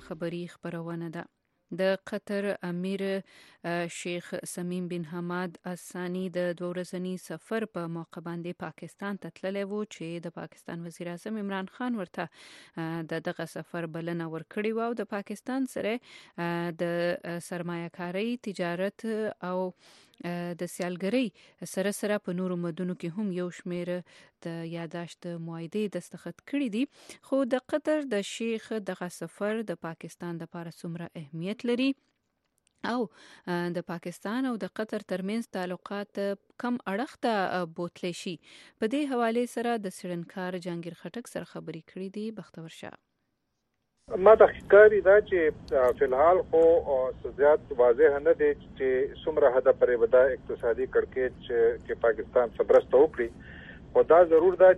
خبري خبرونه ده. د قطر امیر شیخ تمیم بن حماد الثانی د دوه ورځني سفر په موقع باندې پاکستان ته تللی و چې د پاکستان وزیر اعظم عمران خان ورته د دغه سفر بلنه ورکړې و او د پاکستان سره د سرمایه‌کاري، تجارت او د سیالګرۍ سره سره په نورو مدنونو کې هم یو شمېر د یاداشت معاهدې دستخط کړي دي. خو د قطر د شیخ دغه سفر د پاکستان لپاره څومره اهمیت لري او د پاکستان او د قطر ترمنځ تعلقات کم اړخ ته بوتلی شي، په دې حواله سره د سړنکار جهانگیر خټک سره خبرې کړې دي. بختور شاه ما د ښکاری دا چې فلحال خو زیات واضح نه دی چې څومره حد پرې ودا اقتصادي کړکېچ چې پاکستان سبرسته وکړي، خو دا ضرور دا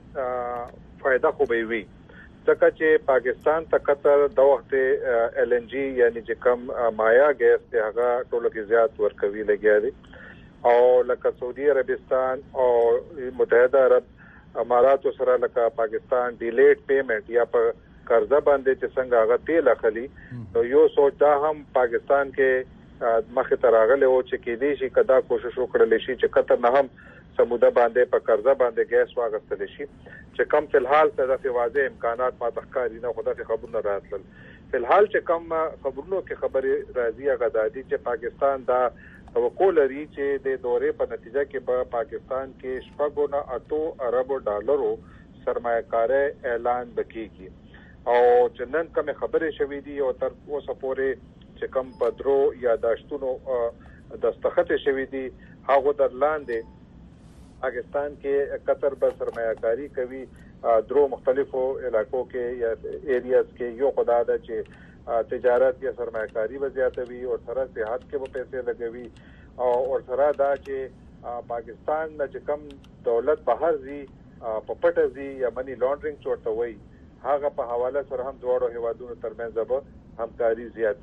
چې فائدہ خو به وي ځکه چې پاکستان ته قطر د وخت ایل ان جی یعنی چې کم مایا ګیس دی هغه ټولو کې زیات ورکوي لګیا دي، او لکه سعودي عربستان او متحده عرب امارات سره لکه پاکستان ډیلیډ پیمنٹ یا په قرضه باندې چې څنګه هغه تیل اخلي، نو یو سوچ دا هم پاکستان کې مخه تراغله او چې کې دي شي کدا کوشش وکړل شي چې قطر نه هم سموده باندې په قرضه باندې ګیس واغستل شي، چې کم فلحال څه د واضح امکانات ما تخکاری نه خدای خبرونه راتل. فلحال چې کم خبرونو کې خبره راځي هغه د دې چې پاکستان دا توقع لري چې د دورې په نتیجه کې په پاکستان کې شپږ نه اتو ارب ډالرو سرمایه‌کاري اعلان وکړي او جنن کوم خبره شوې دي او تر اوسه پورې چې کم پدرو یا داشتونو دستخط شوې دي هغه در لاندې پاکستان کې قطر به سرمایه‌کاري کوي درو مختلفو علاقو کې یا ایریاز کې، یو خدای دا چې تجارت یا سرمایه‌کاري به زیاتوي او سره سیاحت کې به پیسې لګوي او سره دا چې پاکستان نه چې کم دولت بهر زی په پټه زی یا منی لانډرینګ چورته وي هغه په حواله سره هم دوړو هیوادونو ترمنځ به همکاري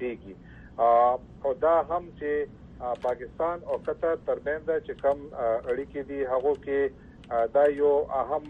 زیاتېږي او دا هم چې پاکستان او قطر ترمنځ چې کم اړیکې دي هغه کې دا یو اهم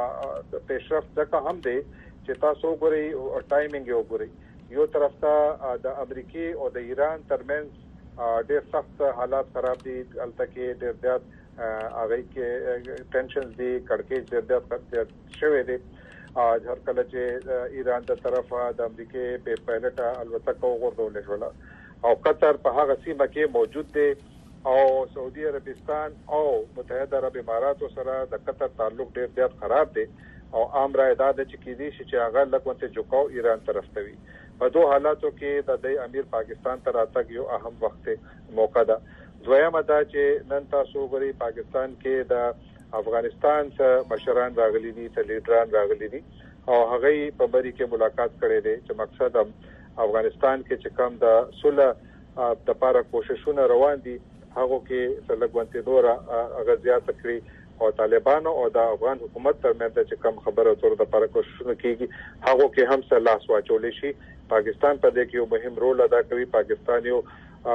پیشرفت ځکه هم دی چې تاسو ګورئ او ټایمینګ یو ګورئ، یو طرف ته د امریکای او د ایران ترمنځ ډېر سخت حالات خراب دي، البته کې ډېر زیات هغه کې ټینشنز دي، کړکېچ ډېر زیات شوی دی. هر کله چې ایران د طرفه د امریکای په پایلټه البته کو غوړول شو او قطر په هغه سیمه کې موجود دی او سعودي عربستان او متحده عرب امارات سره د قطر تعلق ډېر زیات خراب دی او عام رائے دا د چې کېدی شي چې هغه لکه جوکاو ایران طرف ته وي. په دوه حالاتو کې د دې امیر پاکستان ته راتګ یو اهم وخت موقع ده. دویمه دا چې نن تاسو غوړي پاکستان کې د افغانستان څخه مشران راغلي دي، لیډران راغلي دي او هغه په بری کې ملاقات کړي دي چې مقصد هم افغانستان کې چې کوم د صلح د لپاره کوششونه روان دي هغه کې سلګونته دورا غزيات کړی او طالبانو او د افغان حکومت ترمنځ چې کوم خبره اترو د لپاره کوششونه کیږي هغه کې هم سره لاس واچول شي. پاکستان په دې کې یو مهم رول ادا کوي. پاکستان یو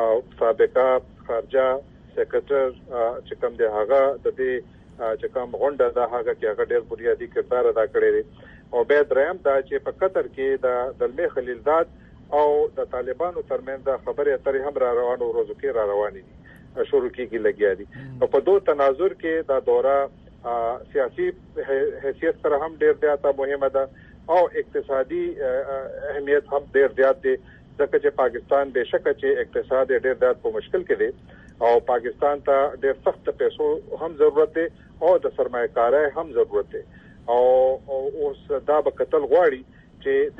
سابقه خارجه سیکریټر چې کوم دی هغه د دې چې کوم غونډه ده هغه کې هغه ډېر بنیادی کردار ادا کړی دی او به دریم دا چې په قطر کې د دلمه خلیلزاد او د طالبانو ترمنځ خبرې اترې هم را روانو روزو کې را روانې دي شروع کیږي لګیا دي او په دوه تناظر کې دا دوره سیاسي حیثیت سره هم ډېر زیاته مهمه ده او اقتصادي اهمیت هم ډېر زیات دی ځکه چې پاکستان بهشکه چې اقتصاد ډېر زیات په مشکل کې دی او پاکستان ته ډېر سخت پیسو هم ضرورت دی او د سرمایه‌کارۍ هم ضرورت دی او اوس دا به قتل غواړي چې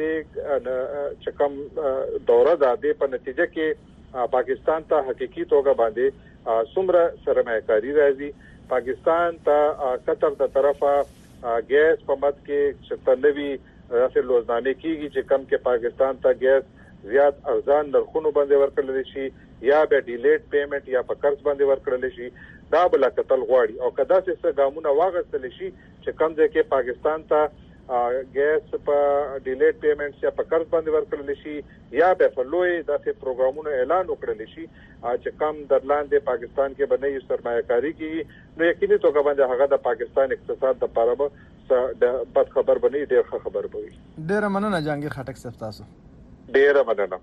د چکم دوره ده د په نتیجه کې پاکستان ته حقيقي توګه باندې څومره سرمایه‌کاري راځي. پاکستان ته قطر د طرفه ګیس په مد کې شتنوي راسه لوزنامه کیږي چې کم کې پاکستان ته ګیس زیات ارزان نرخونو باندې ورکړل شي یا به ډیلیډ پیمنٹ یا په قرض باندې ورکړل شي دا بل قتل غواړي او کدا څه ګامونه واغستل شي چې کم ځای کې پاکستان ته ګیس په ډیلیډ پیمنټ یا په قرض باندې ورکړل شي یا به فلوي داسې پروګرامونو اعلان وکړل شي چې کم درلاندې پاکستان کې باندې سرمایه‌کاري کیږي نو یقیني توګه باندې هغه د پاکستان اقتصاد د لپاره به د بد خبر باندې ډېر خبر بوي. ډېر مننه جهانگیر خټک صاحب تاسو. ډیره مننه.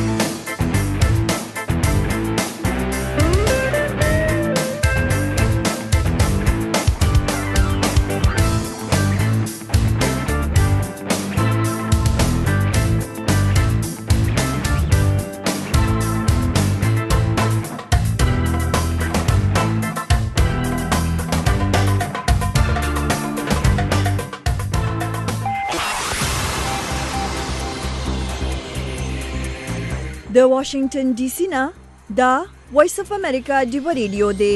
د واشنگټن ډي سي نه دا وایس اف امریکا ډیو ریډیو دی.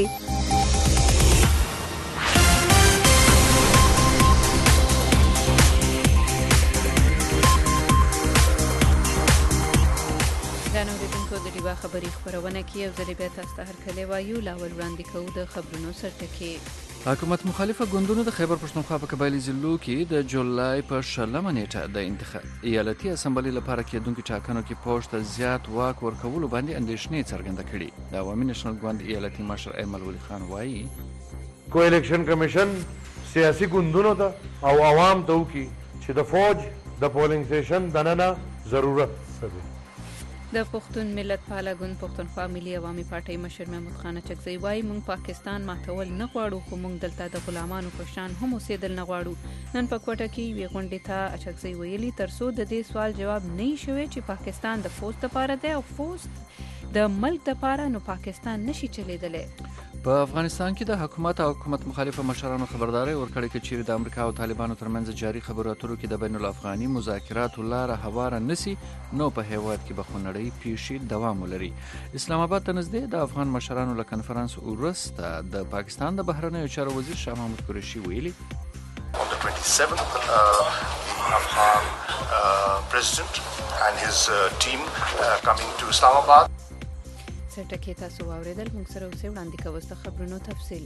ډیوا خبری خبرونه کې یو ځل بیا تاسو ته هرکلی وایو. لاول وړاندې کوو د خبرونو سرټکي. حکومت مخالفه ګوندونو د خیبر پښتونخوا په قبایلی ضلعو کې د جولای په شلمه نیټه د انتخاب ایالتي اسمبلی لپاره کېدونکو ټاکنو کې پوښ ته زیات واک ورکولو باندې اندېښنې څرګنده کړي. د عوامي نېشنل ګوند ایالتي مشر ایمل ولی خان وایي کو الیکشن کمیشن سیاسي ګوندونو ته او عوام ته وکړي چې د فوج د پولینګ سټیشن دننه ضرورت څه د پښتون ملت پاله ګوند پښتونخوا ملي عوامي پارټۍ مشر محمود خان چکزی وایي موږ پاکستان ماتول نه غواړو خو موږ دلته د غلامانو په شان هم اوسېدل نه غواړو. نن په کوټه کې یوې غونډې ته چکزی ویلي ترڅو د دې سوال جواب نه شوي چې پاکستان د فوج لپاره دی او فوج د ملک لپاره نو پاکستان نشي چلیدلی. په افغانستان کې د حکومت او حکومت مخالفه مشرانو خبرداري ورکړې چې چیرې د امریکا او طالبانو ترمنځ جاري خبرو اترو کې د بین الافغاني مذاکراتو لاره هواره نسی نو په هیواد کې به خونړۍ پیښې دوام ولري. اسلام آباد ته نږدې د افغان مشرانو له کنفرانس وروسته د پاکستان د بهرنیو چارو وزیر شاه محمود قریشي ویلي On the twenty-seventh, uh, the Afghan uh, president and his uh, team uh, coming to Islamabad. سرټکي تاسو واوریدل. موږ سره اوسې وړاندې کوو د خبرونو تفصیل.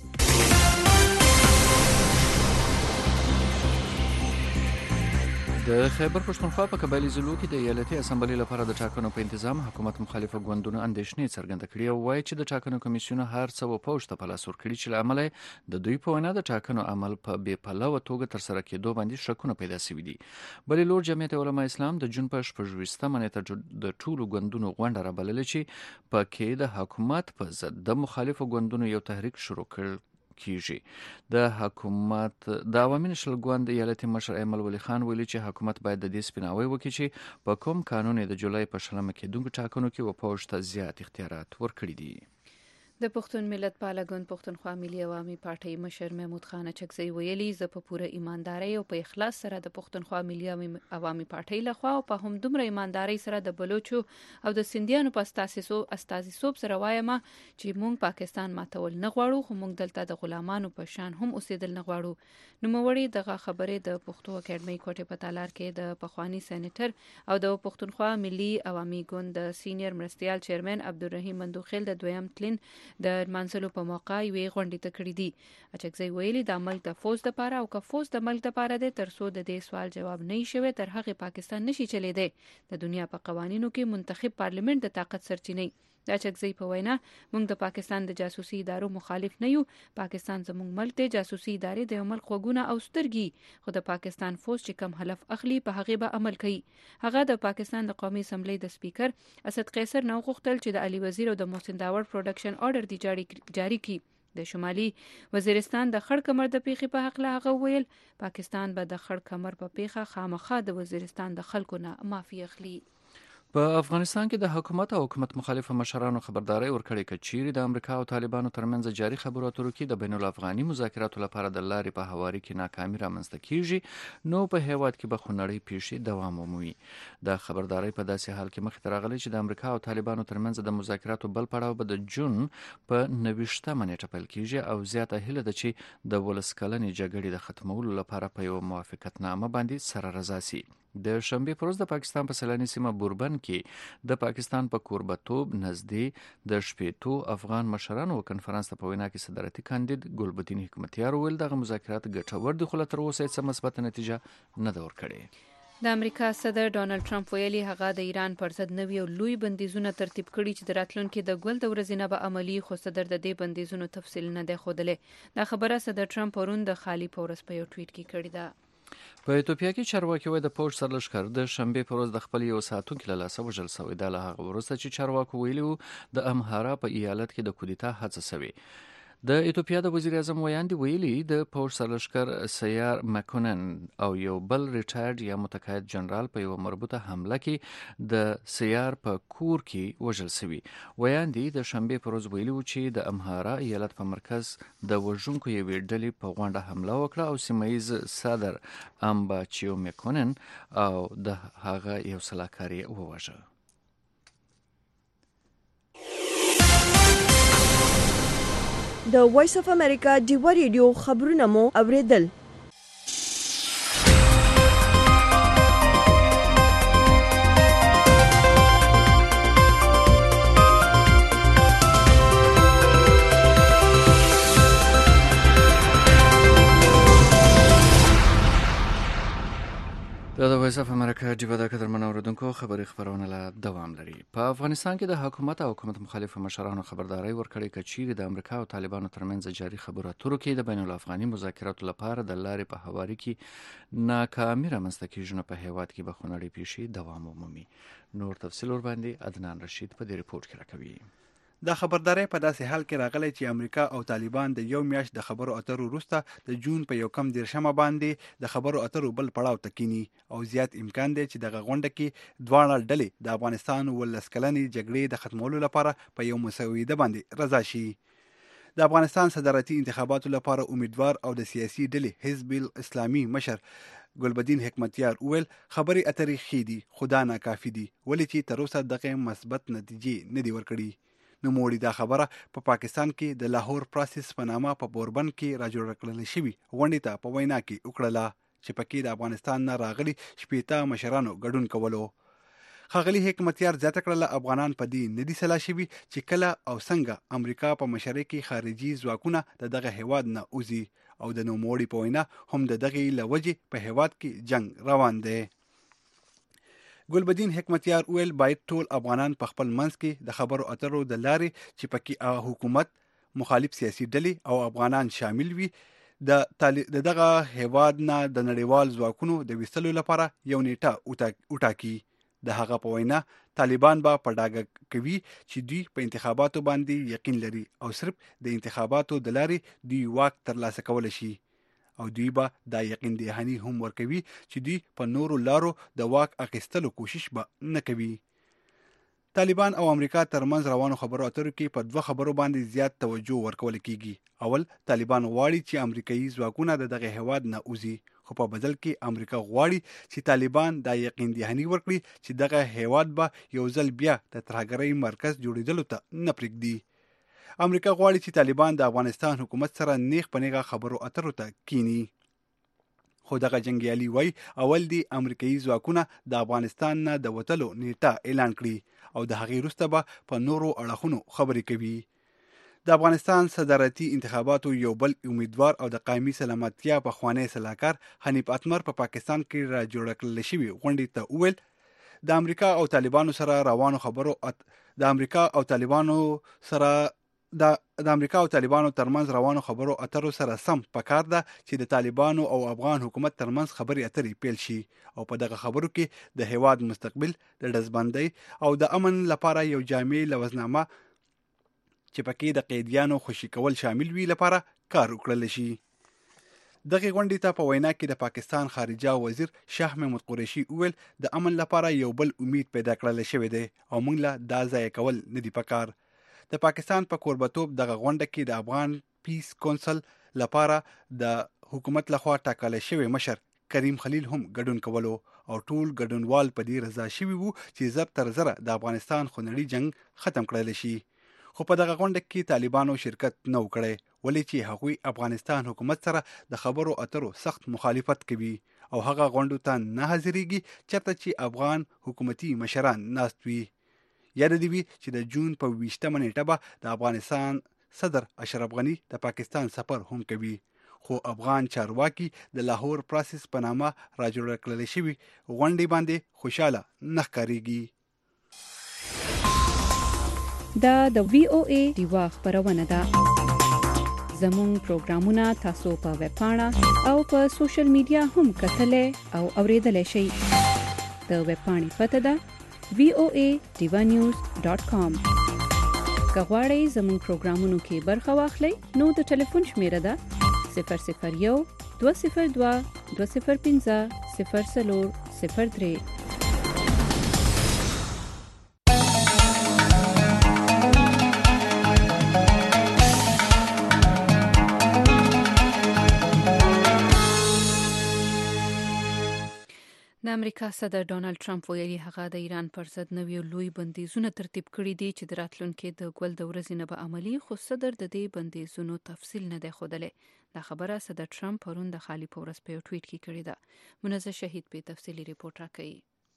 د خیبر پښتونخوا په قبایلی ضلعو کې د ایالتي اسمبلی لپاره د ټاکنو په تنظیم حکومت مخالفه ګوندونو اندېښنې څرګنده کړې او وایي چې د ټاکنو کمیسیون هر څه و پوښ ته په لاس ورکړي چې له امله د دوی په وینا د ټاکنو عمل په بې پلوه توګه ترسره کېدو باندې شکونه پیدا شوي دي. بلې لور جمعیت علما اسلام د جون په شپږویشتمه نیټه د ټولو ګوندونو غونډه رابللې چې په کې د حکومت په ضد د مخالفو ګوندونو یو تحریک شروع کړ کیږي. د حکومت د عوامي نېشنل ګوند ایالتي مشر ایمل ولی خان ویلي چې حکومت باید د دې سپیناوی وکړي چې په کوم قانون د جولای په شلمه کېدونکو ټاکنو کې و پوښ ته زیات اختیارات ورکړي دي. د پښتون ملت پاله ګوند پښتونخوا ملي عوامي پارټۍ مشر محمود خان چکزی ویلي زه په پوره ایماندارۍ او په اخلاص سره د پښتونخوا ملي عوامي پارټۍ لخوا او په هم دومره ایماندارۍ سره د بلوچو او د سندیانو په استازیتوب استازیتوب سره وایم چې موږ پاکستان ماتول نه غواړو خو موږ دلته د غلامانو په شان هم اوسېدل نه غواړو. نوموړي دغه خبرې د پښتو اکیډمي کوټې په تالار کې د پخوانی سېنیټر او د پښتونخوا ملي عوامي ګوند د سینیئر مرستیال چیرمن عبدالرحیم مندوخیل د دویم تلین د منځلو په موقع یوې غونډې ته کړې دي. چکزی ویلي د ملک د فوج لپاره او که فوج د ملک لپاره دی ترڅو د دې سوال جواب نه شوي تر هغه پاکستان نشي چلیدی. د دنیا په قوانینو کې منتخب پارلیمنت د طاقت سرچینه. د چکزی په وینا موږ د پاکستان د جاسوسي ادارو مخالف نه یو. پاکستان زموږ ملک دی. جاسوسي ادارې د عمل خوګونه او سترګي خو د پاکستان فوج چې کم حلف اخلي په هغه به عمل کوي. هغه د پاکستان د قومي اسمبلی د سپیکر اسد قیصر نو غوښتل چې د علي وزیر او د محسن داور پروډکشن آرډر دی جاری جاری کی. د شمالي وزیرستان د خړ کمر د پیخي په حق له هغه ویل پاکستان به د خړ کمر په پیخه خامخا د وزیرستان د خلکو نه معافي اخلي. په افغانستان کې د حکومت او حکومت مخالفه مشرانو خبرداري ورکړې چې چیرې د امریکا او طالبانو ترمنځ جاري خبرو اترو کې د بین الافغاني مذاکراتو لپاره د لارې په هواري کې ناکامي رامنځته کیږي نو په هیواد کې به خونړۍ پیښې دوام ومومي. د خبرداري په داسې حال کې مخ ته راغلی چې د امریکا او طالبانو ترمنځ د مذاکراتو بل پړاو به د جون په نويشتمه نیټه پیل کیږي او زیاته هیله ده چې د ولس کلنې جګړې د ختمولو لپاره په یو موافقتنامه باندې سره رضا شي. د شنبه پروز د پاکستان په سیلاني سیمه بوربن کې د پاکستان په کوربتوب نږدې د شپېتو افغان مشرانو کنفرانس ته په وینا کې صدارتي کاندید ګلبدین حکمتیار ویل دغه مذاکرات ګټور دي خو تر اوسه هیڅ مثبت نتیجه نه ده ورکړې. د امریکا صدر ډانلډ ټرمپ ویلي هغه د ایران پر ضد نوي او لوی بندیزونه ترتیب کړي چې د راتلونکي د ګل د ورځې نه به عملی خو صدر د دې بندیزونو تفصیل نه دی ښودلی. دا خبره صدر ټرمپ پرون د خالی پورس په یو ټویټ کې کړې ده. په ایتوپیا کې چارواکي وایي د پوځ سرلښکر د شنبې په ورځ د خپل یو ساتونکي له لاسه وژل شوی. دا له هغه وروسته چې چارواکو ویلي وو د امهارا په ایالت کې د کودتا هڅه شوې. د ایتوپیا د وزیر اعظم ویاندې ویلي د پوځ سرلښکر سیار مکونن او یو بل ریټایرډ یا متقاعد جنرال په یو مربوطه حمله کې د سیار په کور کې وژل شوي. ویاندې د شنبې په ورځ ویلي وو چې د امهارا ایالت په مرکز د وژونکو یوې ډلې په غونډه حمله وکړه او سیمه ییز صدر امباچیو مکونن او د هغه یو سلاکار یې وواژه. د وایس اف امریکا ډیوا ریډیو خبرونه مو اوریدل. دا د وایس اف امریکا ډیوا د قدرمن اوریدونکو خبري خبرونه لا دوام لري. په افغانستان کې د حکومت او حکومت مخالفو مشرانو خبرداري ورکړې کچې د امریکا او طالبانو ترمنځ جاري خبرو اترو کې د بین الافغاني مذاکراتو لپاره د لارې په هواري کې ناکامي رامنځته کېږي نو په هیواد کې به خونړۍ پیښې دوام ومومي. نور تفصیل ورباندې عدنان رشید په دې ریپورت کې راکوي. دا خبرداري په داسې حال کې راغلی چې امریکا او طالبان د یو میاشت د خبرو اترو وروسته د جون په یو کم دیرشمه باندې د خبرو اترو بل پړاو ته کینی او زیات امکان دی چې دغه غونډه کې دواړه ډلې د افغانستان ولس کلنې جګړې د ختمولو لپاره په یو مسوده باندې رضا شي. د افغانستان صدارتي انتخاباتو لپاره امیدوار او د سیاسي ډلې حزب الاسلامي مشر ګلبدین حکمتیار وویل خبرې اترې ښې دي خو دا ناکافي دي ولې چې تر اوسه دغه مثبت نتیجې نه دي ورکړي. نوموړي دا خبره په پا پاکستان کې د لاهور پروسس په نامه په بوربن کې راجوړ کړل شوی غونډې ته په وینا کې وکړله چې پکې د افغانستان نه راغلي شپېته مشرانو ګډون کولو. ښاغلي حکمتیار زیاته کړله افغانان په دې نه دي سلا شوي چې کله او څنګه امریکا په مشرۍ کې خارجي ځواکونه د دغه هیواد نه وځي او د نوموړي په وینا هم د دغې له وجې په هیواد کې جنگ روان دی. ګلبدین حکمتیار ویل باید ټول افغانان په خپل منځ کې د خبرو اترو د لارې چې پکې حکومت مخالف سیاسي ډلې او افغانان شامل وي د دغه هیواد نه د نړیوال ځواکونو د ویستلو لپاره یو نیټه وټاکي. د هغه په وینا طالبان به په ډاګه کوي چې دوی په انتخاباتو باندې یقین لري او صرف د انتخاباتو د لارې دوی واک ترلاسه کولی شي او دوی به دا یقین دهاني هم ورکوي چې دوی په نورو لارو د واک اخیستلو کوشش به نه کوي. طالبان او امریکا ترمنځ روانو خبرو اترو کې په دوه خبرو باندې زیات توجه ورکول کیږي. اول طالبان غواړي چې امریکایي ځواکونه د دغه هیواد نه وځي خو په بدل کې امریکا غواړي چې طالبان دا یقین دهاني ورکړي چې دغه هیواد به یو ځل بیا د ترهګرۍ مرکز جوړېدلو ته نه پرېږدي. امریکا غواړي چې طالبان د افغانستان حکومت سره نیغ په نیغه خبرو اترو ته کینی خو دغه جنګیالي وای اول دی امریکایي ځواکونه د افغانستان نه د وتلو نیټه اعلان کړي او د هغې وروسته به په نورو اړخونو خبرې کوي. د افغانستان صدارتي انتخاباتو یو بل امیدوار او د قومي سلامتیا پخوانی سلاکار حنیف اتمر په پا پاکستان کې را جوړ کړل شوی غونډې ته وویل د امریکا او طالبانو سره روانو خبرو ات... د امریکا او طالبانو سره د د امریکا او طالبانو ترمنځ روانو خبرو اترو سره سم پکار ده چې د طالبانو او افغان حکومت ترمنځ خبرې اترې پیل شي او په دغه خبرو کې د هیواد مستقبل د ډزبندۍ او د امن لپاره یو جامع لوزنامه چې پکې د قیدیانو خوشي کول شامل وي لپاره کار وکړل شي. دغه غونډې ته په وینا کې د پاکستان خارجه وزیر شاه محمود قریشي وویل د امن لپاره یو بل امید پیدا کړل شوی دی او موږ له دا ځای کول نه دی پکار. د پاکستان په کوربتوب دغه غونډه کې د افغان پیس کونسل لپاره د حکومت لخوا ټاکل شوی مشر کریم خلیل هم ګډون کولو او ټول ګډونوال په دې رضا شوي وو چې زر تر زره د افغانستان خونړي جنگ ختم کړل شي. خو په دغه غونډه کې طالبانو شرکت نه وکړي ولې چې هغوی افغانستان حکومت سره د خبرو اترو سخت مخالفت کوي او هغه غونډو ته نه حاضرېږي چېرته چې افغان حکومتي مشران ناست وي. یاد دی وی چې د جون په ویشتمه نیټه به د افغانستان صدر اشرف غنی د پاکستان سفر هم کوي خو افغان چارواکي د لاهور پروسس په نامه راجوړ کړل شوی غونډې باندې خوشاله نه ښکارېږي. دا د وی او ای دیوا خبرونه ده. زموږ پروګرامونه تاسو په ویب پاڼه او په سوشل میډیا هم کتلای او اوریدلای شئ. د ویب پاڼې پته ده وی او ای ډیوا نیوز ډاټ کام. که غواړئ زموږ پروګرامونو کې برخه واخلئ نو د ټلیفون شمیره ده صفر صفر یو دوه صفر دوه دوه صفر پنځه صفر څلور صفر درې. د امریکا صدر ډونالد ټرمپ ویلي هغه د ایران پر ضد نوي لوی بندیزونه ترتیب کړي دي چې د راتلونکي د ګول د ورځې نه به عملي، خو صدر د دې بندیزونو تفصیل نه دی ښودلی. دا خبره صدر ټرمپ پرون د خالی په ورځ په یو ټویټ کې کړې ده. منزه شهید په تفصیلي ریپورت راکوي.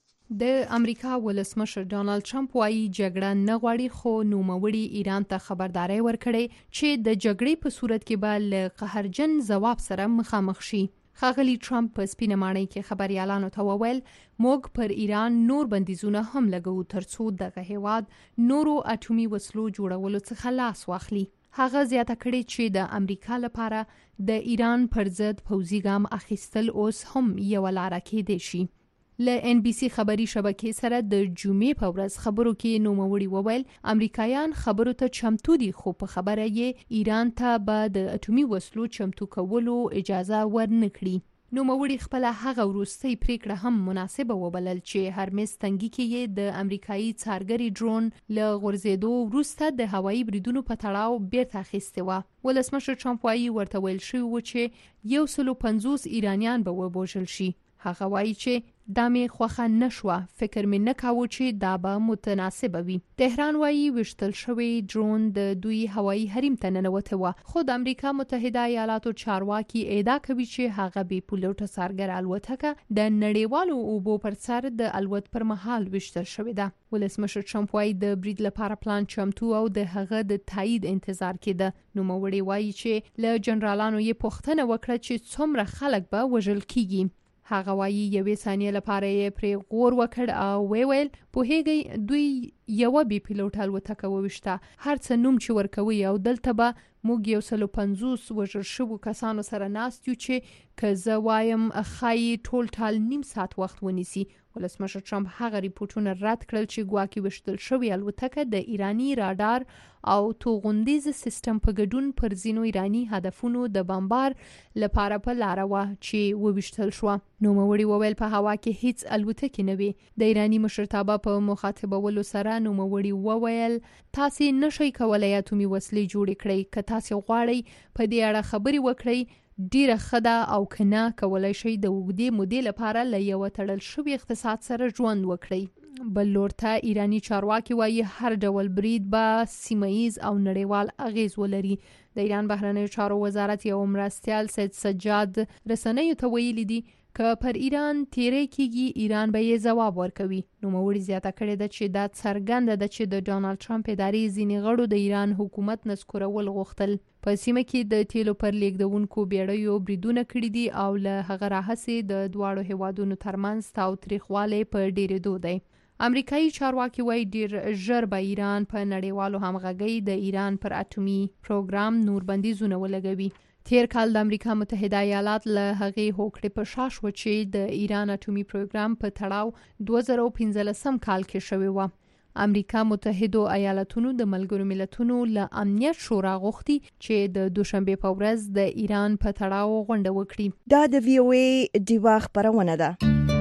د امریکا ولسمشر ډونالد ټرمپ وايي جګړه نه غواړي، خو نوموړي ایران ته خبرداري ورکړي چې د جګړې په صورت کې به له قهرجن ځواب سره مخامخ شي. ښاغلي ټرمپ په سپینه ماڼۍ کې خبريالانو ته وویل موږ پر ایران نور بندیزونه هم لګو ترڅو دغه هیواد نورو اټومي وسلو جوړولو څخه لاس واخلي. هغه زیاته کړې چې د امریکا لپاره د ایران پر ضد پوځي ګام اخیستل اوس هم یو لاره کېدای شي. له ان بي سي خبري شبکې سره د جمعې په ورځ خبرو کې نوموړي وویل امریکایان خبرو ته چمتو دي، خو په خبره یې ایران ته به د اټومي وسلو چمتو کولو اجازه ورنکړي. نوموړي خپل هغه وروستۍ پریکړه هم مناسبه وبلل چې هرمز تنګي کې د امریکایي څارګري ډرون له غورځېدو وروسته د هوایي بریدونو په تړاو بیرته اخیستې وه. ولسمشر ټرمپ وايي ورته ویل شوي و چې یو سل او پنځوس ایرانیان به وبوژل شي. هغه وایي چې دا مې خوښه نشوه، فکر مې نه کاوه چې دا به متناسبه وي. تهران وایي وشتل شوی ډرون د دوی هوایي حریم ته ننوته و، خو د امریکا متحده ایالاتو چارواکي ادعا کوي چې هغه بې پیلوټه څارګر الوتکه د نړیوالو اوبو پر سر د الوت پر مهال وشتل شوې ده. ولسمشر ټرمپ وایي د برید لپاره پلان چمتو او د هغه د تایید انتظار کېده. نوموړي وایي چې له جنرالانو یې پوښتنه وکړه چې څومره خلک به وژل کیږي. هغه وایي یوې ثانیې لپاره یې پرې غور وکړ او ویل پوهیږئ دوی یو بي پیلوټ الوتکه وویشته، هر څه نوم چې ورکوي او دلته به موږ یو سل او پنځوس وژل شوو کسانو سره ناست یو چې که زه وایم ښایي ټول ټال نیم ساعت وخت ونیسي. ولسمشر ټرمپ هغه ریپورتونه رد کړل چې ګواکې وشتل شوی الوتکه د ایرانی رادار او توغندیز سیستم په ګډون پر ځینو ایرانی هدفونو د بمبار لپاره په لار و چې وویشتل شو. نوموړي وویل په هوا کې هیڅ الوتکې نه وي. د ایرانی مشرتابه په مخاطبولو سره نوموړي وویل تاسو نشئ کولای اتومي وسلې جوړې کړئ، که تاسو غواړئ په دې اړه خبرې وکړئ ډیره خدا او کنه کولای شي د وګړي مودې لپاره ل یو تړل شوی اقتصاد سره ژوند وکړي. بل لورته ایرانی چارواکي وایي هر ډول برید به سیمایز او نړیوال اغیز ولري. د ایران بهرنیو چارو وزارت یو مرستیال سید سجاد رسنیو ته ویلي دي که پر ایران تیری کیږي ایران به یې ځواب ورکوي. نوموړي زیاته کړې ده چې دا څرګنده ده چې د ډونالد ټرمپ ادارې ځینې غړو د ایران حکومت نسکورول غوښتل. په سیمه کې د تیلو پر لیږدونکو بیړیو بریدونه کړي دي او له هغه راهیسې د دواړو هیوادونو ترمنځ تاوتریخوالی په ډیرېدو دی. امریکایي چارواکي وایي ډیر ژر به ایران په نړیوالو همغږۍ د ایران پر اټومي پروګرام نور بندیزونه ولګوي. تیر کال د امریکا متحده ایالات له هغې هوکړې په شا شوه چې د ایران اټومي پروګرام په تړاو دوه زره پنځلسم کال کې شوې وه. امریکا متحده ایالاتونو د ملګرو ملتونو له امنیت شورا غوښتي چې د دوشنبه په ورځ د ایران په تړاو غونډه وکړي. دا د وی او ای ډیوا خبرونه ده.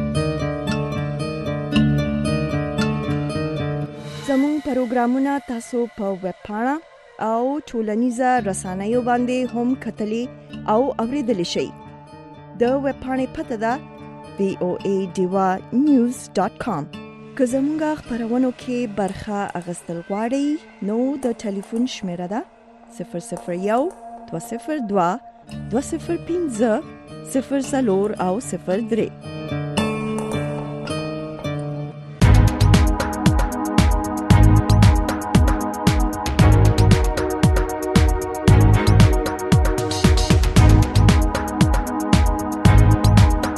زموږ پروګرامونه تاسو په ویب پاڼه او ټولنیزه رسنیو باندې هم کتلی او اوریدلی شئ. د ویب پاڼې پته ده وی او ای ډیوا نیوز ډاټ کام. که زموږ خبرونو کې برخه اغستل غواړئ نو د ټلیفون شمیره ده صفر صفر یو دوه صفر دوه دوه صفر پنځه صفر څلور او صفر درې.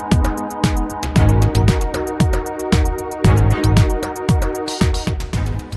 د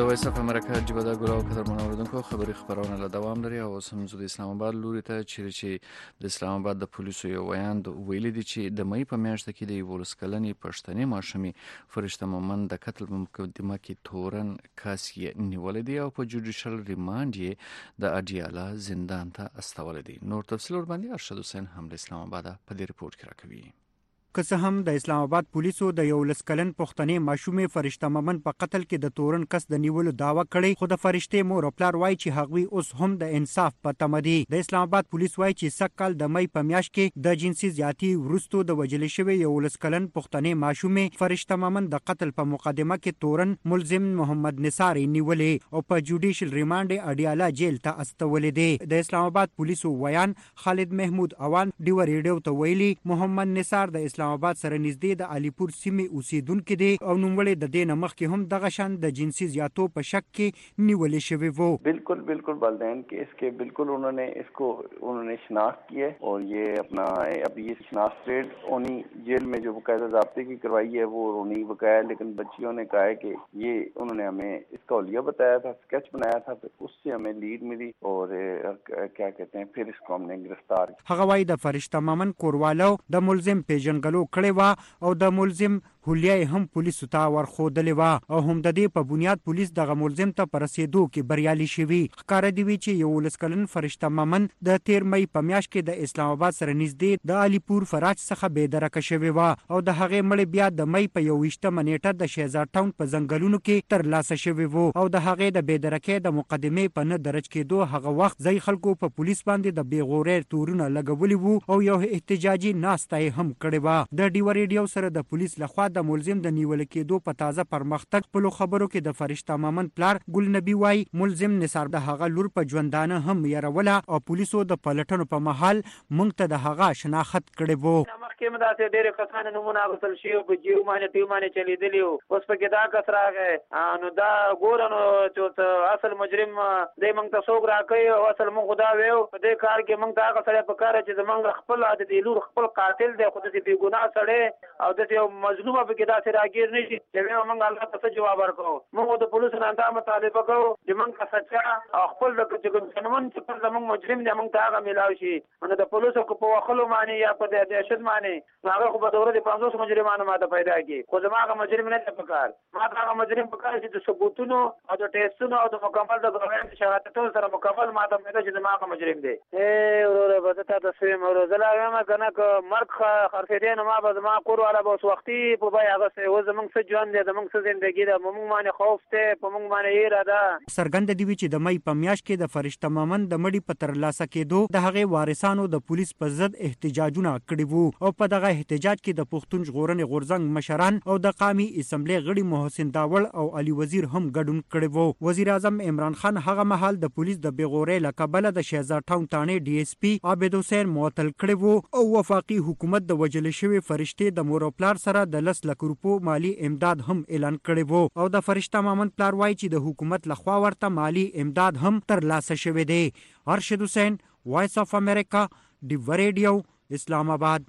وایس اف امریکا جبه د ګراو قدر منوردونکو خبري خبرونه له دوام لري او سمزو د اسلام آباد لوري ته چې چې د اسلام آباد د پولیسو یو ویاند ویل دي چې د مې په میاشت کې د یولس کلنې پښتنې ماشومې فرشته مومن د قتل په مقدمه کې تورن کاسي نیول دي او په جوډیشل ریماند یې د اډیالا زندان ته استول دي. نور تفصیل ور باندې ارشد حسین هم د اسلام آباد په دې ریپورت کې راکوي. که څه هم د اسلام آباد پولیسو د یو لسکلن پښتنې ماشومې فرشته مومن په قتل کې د تورن کس د نیولو داوا کړې، خو د فرشتې مور او پلار وایي چې هغوی اوس هم د انصاف په تمه دي. د اسلام آباد پولیس وایي چې سږکال د مې په میاشت کې د جنسي زیاتي وروسته د وژل شوې یو لسکلن پښتنې ماشومې فرشته مومن د قتل په مقدمه کې تورن ملزم محمد نثار نیولې او په جوډیشل ریماند اډیالا جیل ته استولې دي. د اسلام آباد پولیسو ویان خالد محمود اوان ډیو ریډیو ته ویلي محمد نثار د اسلام آباد سره نږدې د علیپور سیمې اوسیدونکو دي او نوموړی د دې نه مخکې هم دغه شان د جنسي زیاتو په شک کې نیولې شوی وو. बिल्कुल बिल्कुल वालिदैन के इसके बिल्कुल उन्होंने इसको उन्होंने शनाख्त की है और ये अपना अब ये शनाख्त रेड उन्हीं जेल में जो बाकायदा ज़ाब्ते की करवाई है वो उन्हीं बकाया, लेकिन बच्चियों ने कहा है कि ये उन्होंने हमें इसका औलिया बताया था, स्केच बनाया था, फिर उससे हमें लीड मिली और क्या कहते हैं फिर इसको हमने गिरफ्तार किया. هغه وايي د فرشته مومن کوروالو د ملزم پیژنګلو کړي وا او د ملزم هولیای هم پولیسو ته ورخودلې وا او هم د دې په بنیاد پولیس دغه ملزم ته پرسیدو کې بریالي شوي. ښکاره دی چې یو لسکلن فرشته مومن د تیر مې په میاشت کې د اسلام آباد سره نږدې د علیپور فراج څخه بې درکه شوی وا او د هغې مړی بیا د مې په یوویشتمه نیټه د شهزاد ټاون په ځنګلونو کې ترلاسه شوی وو او د هغې د بې درکې د مقدمې په نه درج کېدو هغه وخت ځای خلکو په پولیس باندې د بېغورۍ تورونه لګولي وو او یو احتجاجي ناسته هم کړې وه. د ډیو ریډیو سره د پولیس لخوا د ملزم د نیول کېدو په تازه پرمختګ په خبرو کې د فرشته مومن پلار ګل نبی وای ملزم نثار د هغه لور په ژوندانه هم يروله او پولیسو د پلټنو په محل مونږ ته د هغه شناخت کړي وو. مخکې مداسه ډېر کسان نمونه غوښتل شي او په جیو باندې ټیو باندې چلیدلی او اوس په کې دا کس راغی نو دا ګورنو چې اصل مجرم دې مونږ ته څوک راکوي او اصل مونږ خدا ویو په دې کار کې مونږ ته هغه سړی په کار چې زمونږ خپل عادت لور خپل قاتل دی خو دې بې ګناه سړی او دې یو مظلوم په کې دا راګیر نشي چې موږ الله ته جواب ورکړو. موږ د پولیسو نه دا مطالبه کوو چې موږ کا سچا او خپل د قانون چې پر زموږ مجرم دی موږ ته هغه ملاوي شي. نو د پولیسو کو په وخلو باندې یا په د دهشت باندې هغه خو په دوره د پنځوس مجرمانو ماته پیدا کی خو زموږ مجرم نه ته پکار ما هغه مجرم پکار چې د ثبوتونو او د ټیسټونو او د مکمل د غوښتنې شهادتونو سره مکمل ماته پیدا چې زموږ مجرم دی. اے وروره به ته تاسو مې وروزه لا ما کنه ک مرګ خرڅېدنه ما به ما کور والا به اوس وختي په بای هغه څه و زموږ څه ژوند دی زموږ څه زندګي ده موږ باندې خوف ته په موږ باندې یې را ده. سرګند دی چې د مې په میاشت کې د فرشته مومن د مړي په ترلاسه کېدو د هغې وارثانو د پولیس په ضد احتجاجونه کړي وو او په دغه احتجاج کې د پښتون ژغورنې غورځنګ مشران او د قومي اسمبلی غړي محسن داول او علي وزیر هم ګډون کړي وو. وزیر اعظم عمران خان هغه مهال د پولیس د بېغورۍ له کبله د شهزاد ټاون تانې ډي اس پي عابد حسین معطل کړي وو او وفاقي حکومت د وژل شوي فرشتې د مور او پلار سره د لس لک روپو مالی امداد هم اعلان کړی وو او د فرشته مومن پلار وایي چې د حکومت لخوا ورته مالی امداد هم ترلاسه شوی دی. ارشد حسین وایس اف امریکا ډیو ریډیو اسلام آباد.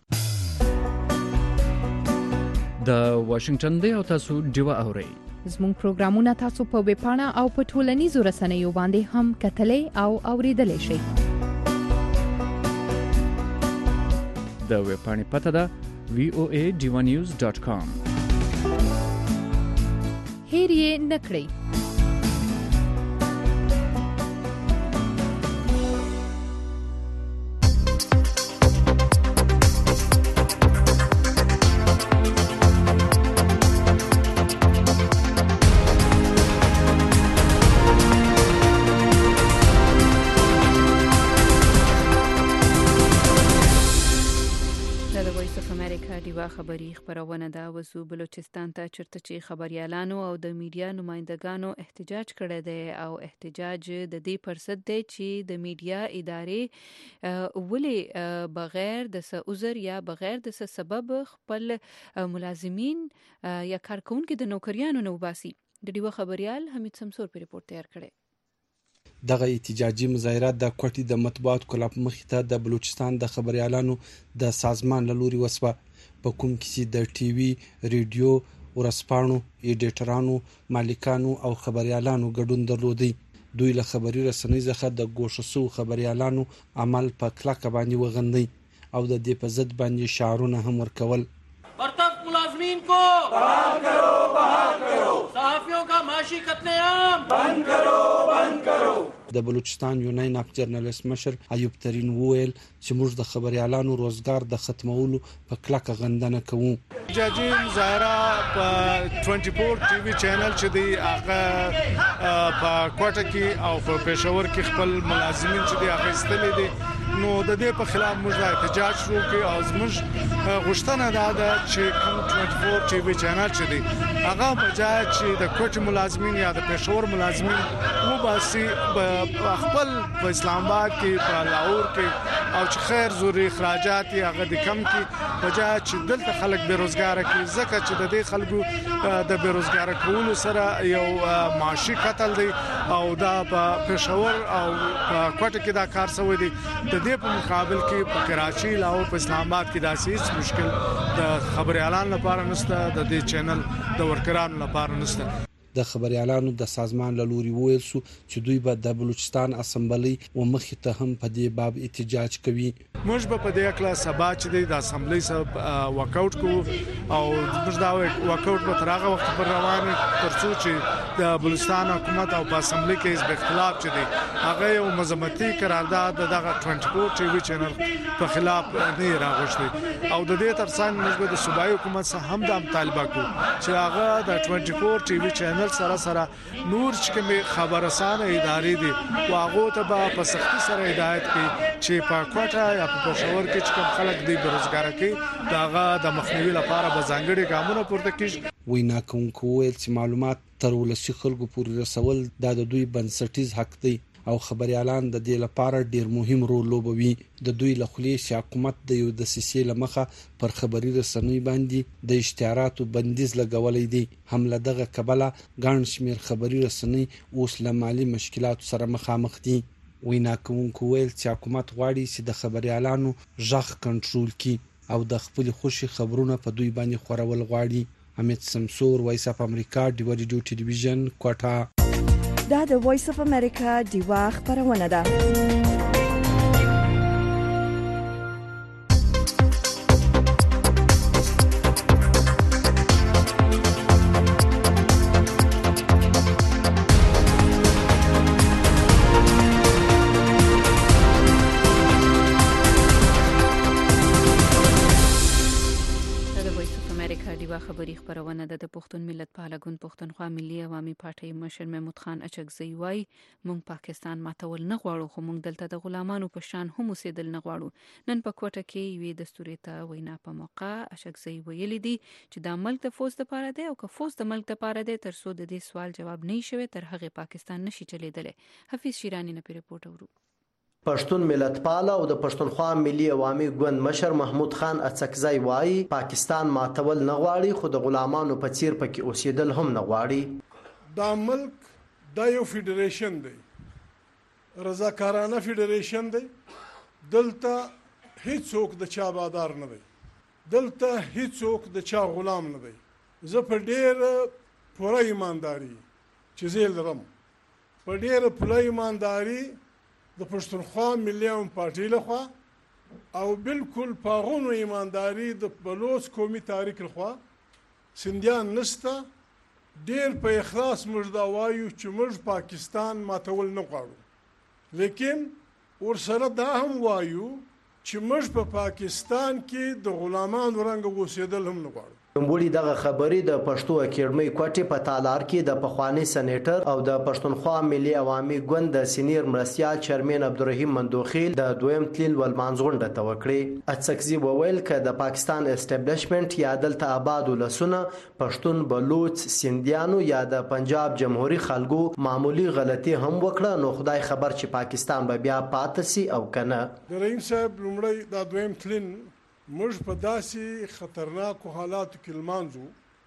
د واشنگټن دی او تاسو ډیو اورئ. زموږ پروګرامونه تاسو په ویب پاڼه او په ټولنیزو رسنیو باندې هم کتلې او اوریدلې شئ. د ویب پاڼې پته ده وی او ای ډیو نیوز ډاٹ کام. هیر یې نکړئ. خبري خبرونه دا وسو بلوچستان ته چرته چې خبريالانو او د میډیا نمائندګانو احتجاج کړی دی او احتجاج د دې پرسد دی چې د میډیا ادارې ولې بغیر د عذر یا بغیر د سبب خپل ملازمین یا کارکونکو د نوکریانو نو باسي. د ډیو خبريال حمید سمسور په ریپورت تیار کړی. دغه احتجاجي مظاهرات د کوټي د مطبوعات کلاب مخې ته د بلوچستان د خبريالانو د سازمان له لوري وسوه په کوم کې د ټي وي ریډیو ورسپاڼو، ایډیټرانو، مالکانو او خبريالانو ګډون درلودي. دوی له خبري رسنۍ څخه د ګوښه سو خبريالانو عمل په کلکه باندې وغندي او د دې په ضد باندې شعارونه هم ورکول. برطرف ملازمین کو بحال کرو بحال کرو، صحافیوں کا معاشی قتل عام بند کرو بند کرو. د بلوچستان یونین اف جرنالست مشر ایوب ترین وویل چې موږ د خبريالانو روزګار د ختمولو په کلکه غندنه کوو. جاجین ظاهرا په چوبیس ټي وي چینل چې دی هغه په کوټه کې او په پېښور کې خپل ملازمین چې دی هغه استلې دي، نو د دې په خلاف موږ احتجاج شروع کړ او زموږ غوښتنه ده چې کوم چوبیس ټي وي چینل چې دی هغه بجای چې د کوټه ملازمین یا د پېښور ملازمین وو باسي خپل په اسلام آباد کې په لاهور کې او چې خیر زوري اخراجات هغه د کم کې بجای چې دلته خلک بیروزګار کی، ځکه چې د دې خلکو د بیروزګار کولو سره یو معاشي قتل دی او دا په پېښور او په کوټه کې دا کار شوی دی. د دې په مقابل کې په کراچي، لاهور، په اسلام آباد کې داسې هیڅ مشکل د خبريالانو لپاره نشته، د دې چینل د ورکرانو لپاره نشته. د خبريالانو د سازمان له لوري ویل شو چې دوی به د بلوچستان اسمبلی و مخې ته هم په دې باب احتجاج کوي. موږ به په دې اکلا سبا چې د اسمبلی سره واکاوټ کوو او موږ دا واکاوټ به تر هغه وخت پر روان ترڅو چې د بلوچستان حکومت او په اسمبلی کې حزب اختلاف چې دی هغه یو مذمتي قرارداد دغه چوبیس ټي وي چینل په خلاف نه راغوښتي او د دې ترڅنګ موږ به د صوبایي حکومت سره هم د مطالبه کوو چې هغه د چوبیس ټي وي چینل سره سره نور چې کوم خبرسان ادارې دي واغو ته په سختي سره هدایت کوي چې په کوټه یا په پېښور کې چې کوم خلک دي بیروزګار کوي داغه د مخنیوي لپاره به ځانګړي ګامونه پورته کیږي. وینا کوونکو ویل چې معلومات تر ولسي خلکو پورې رسول د دوی بنسټیز حق دی او خبريالان د دې لپاره ډیر مهم رول لوبوي. د دوی له خلې چې حکومت د یو د سیسي لمخه پر خبري رسنۍ باندې د اشتهاراتو بندیز لګولې دي. هم له دغه کبله ګڼ شمېر خبري رسنۍ اوس له مالي مشکلاتو سره مخامخ دي. وینا کوونکو ویل چې حکومت غواړي چې د خبريالانو ژغ کنټرول کړي او د خپل خوشي خبرونه په دوی باندې خورول غواړي. حمید سمسور، وایس اف امریکا، ډیو ریډیو ټلویزیون، کوټه. دا د وایس اف امریکا دیوا خبرونه ده. خبري خبرونه د پښتون ملت پاله ګوند پښتونخوا ملي عوامي پارټي مشر محمود خان اچکزي وای مونږ پاکستان ماتول نه غواړو، خو مونږ دلته د غلامانو په شان هم اوسېدل نه غواړو. نن په کوټه کې یوې دستوري ته وینا په موقع اچکزي ویلي دي چې د ملک د فوز لپاره دی او که فوز د ملک لپاره دی تر څو د دې سوال جواب نه شي تر هغه پاکستان نشي چلیدلی. حفیظ شیرانی نه ریپورت اورو. پښتون ملت پاله او د پښتونخوا ملي عوامي ګوند مشر محمود خان اڅکزی وایي پاکستان ماتول نه غواړي، خو د غلامانو په څیر پکې اوسېدل هم نه غواړي. دا ملک دا یو فیډریشن دی، رضاکارانه فیډریشن دی. دلته هیڅوک د چا بادار نه دی، دلته هیڅوک د چا غلام نه دی. زه په ډېره پوره ایمانداري چې زه لرم، په ډېره پوره ایمانداري د پښتونخوا ملي عوامي پارټۍ لخوا او بالکل په هغو ایمانداري د بلوچ قومي تحریک لخوا سندیان نشته. ډېر په اخلاص موږ دا وایو چې موږ پاکستان ماتول نه غواړو، لیکن ورسره دا هم وایو چې موږ په پاکستان کې د غلامانو رنګ اوسېدل هم نه غواړو. نوموړي دغه خبرې د پښتو اکیډمۍ کوټې په تالار کې د پخوانی سېنیټر او د پښتونخوا ملي عوامي ګوند د سینیر مرستیال چیرمن عبدالرحیم مندوخیل د دویم تلین ولمانځ غونډه ته وکړې. اڅکزي وویل که د پاکستان اسټابلیشمنت یا دلته آباد ولسونه پښتون، بلوچ، سیندیانو یا د پنجاب جمهوریت خلکو معمولی غلطي هم وکړه نو خدای خبر چې پاکستان به بیا پاتې سي او کنه. د رئیس صاحب لومړی دا دویم تلین موږ په داسې خطرناکو حالاتو کې لمانځو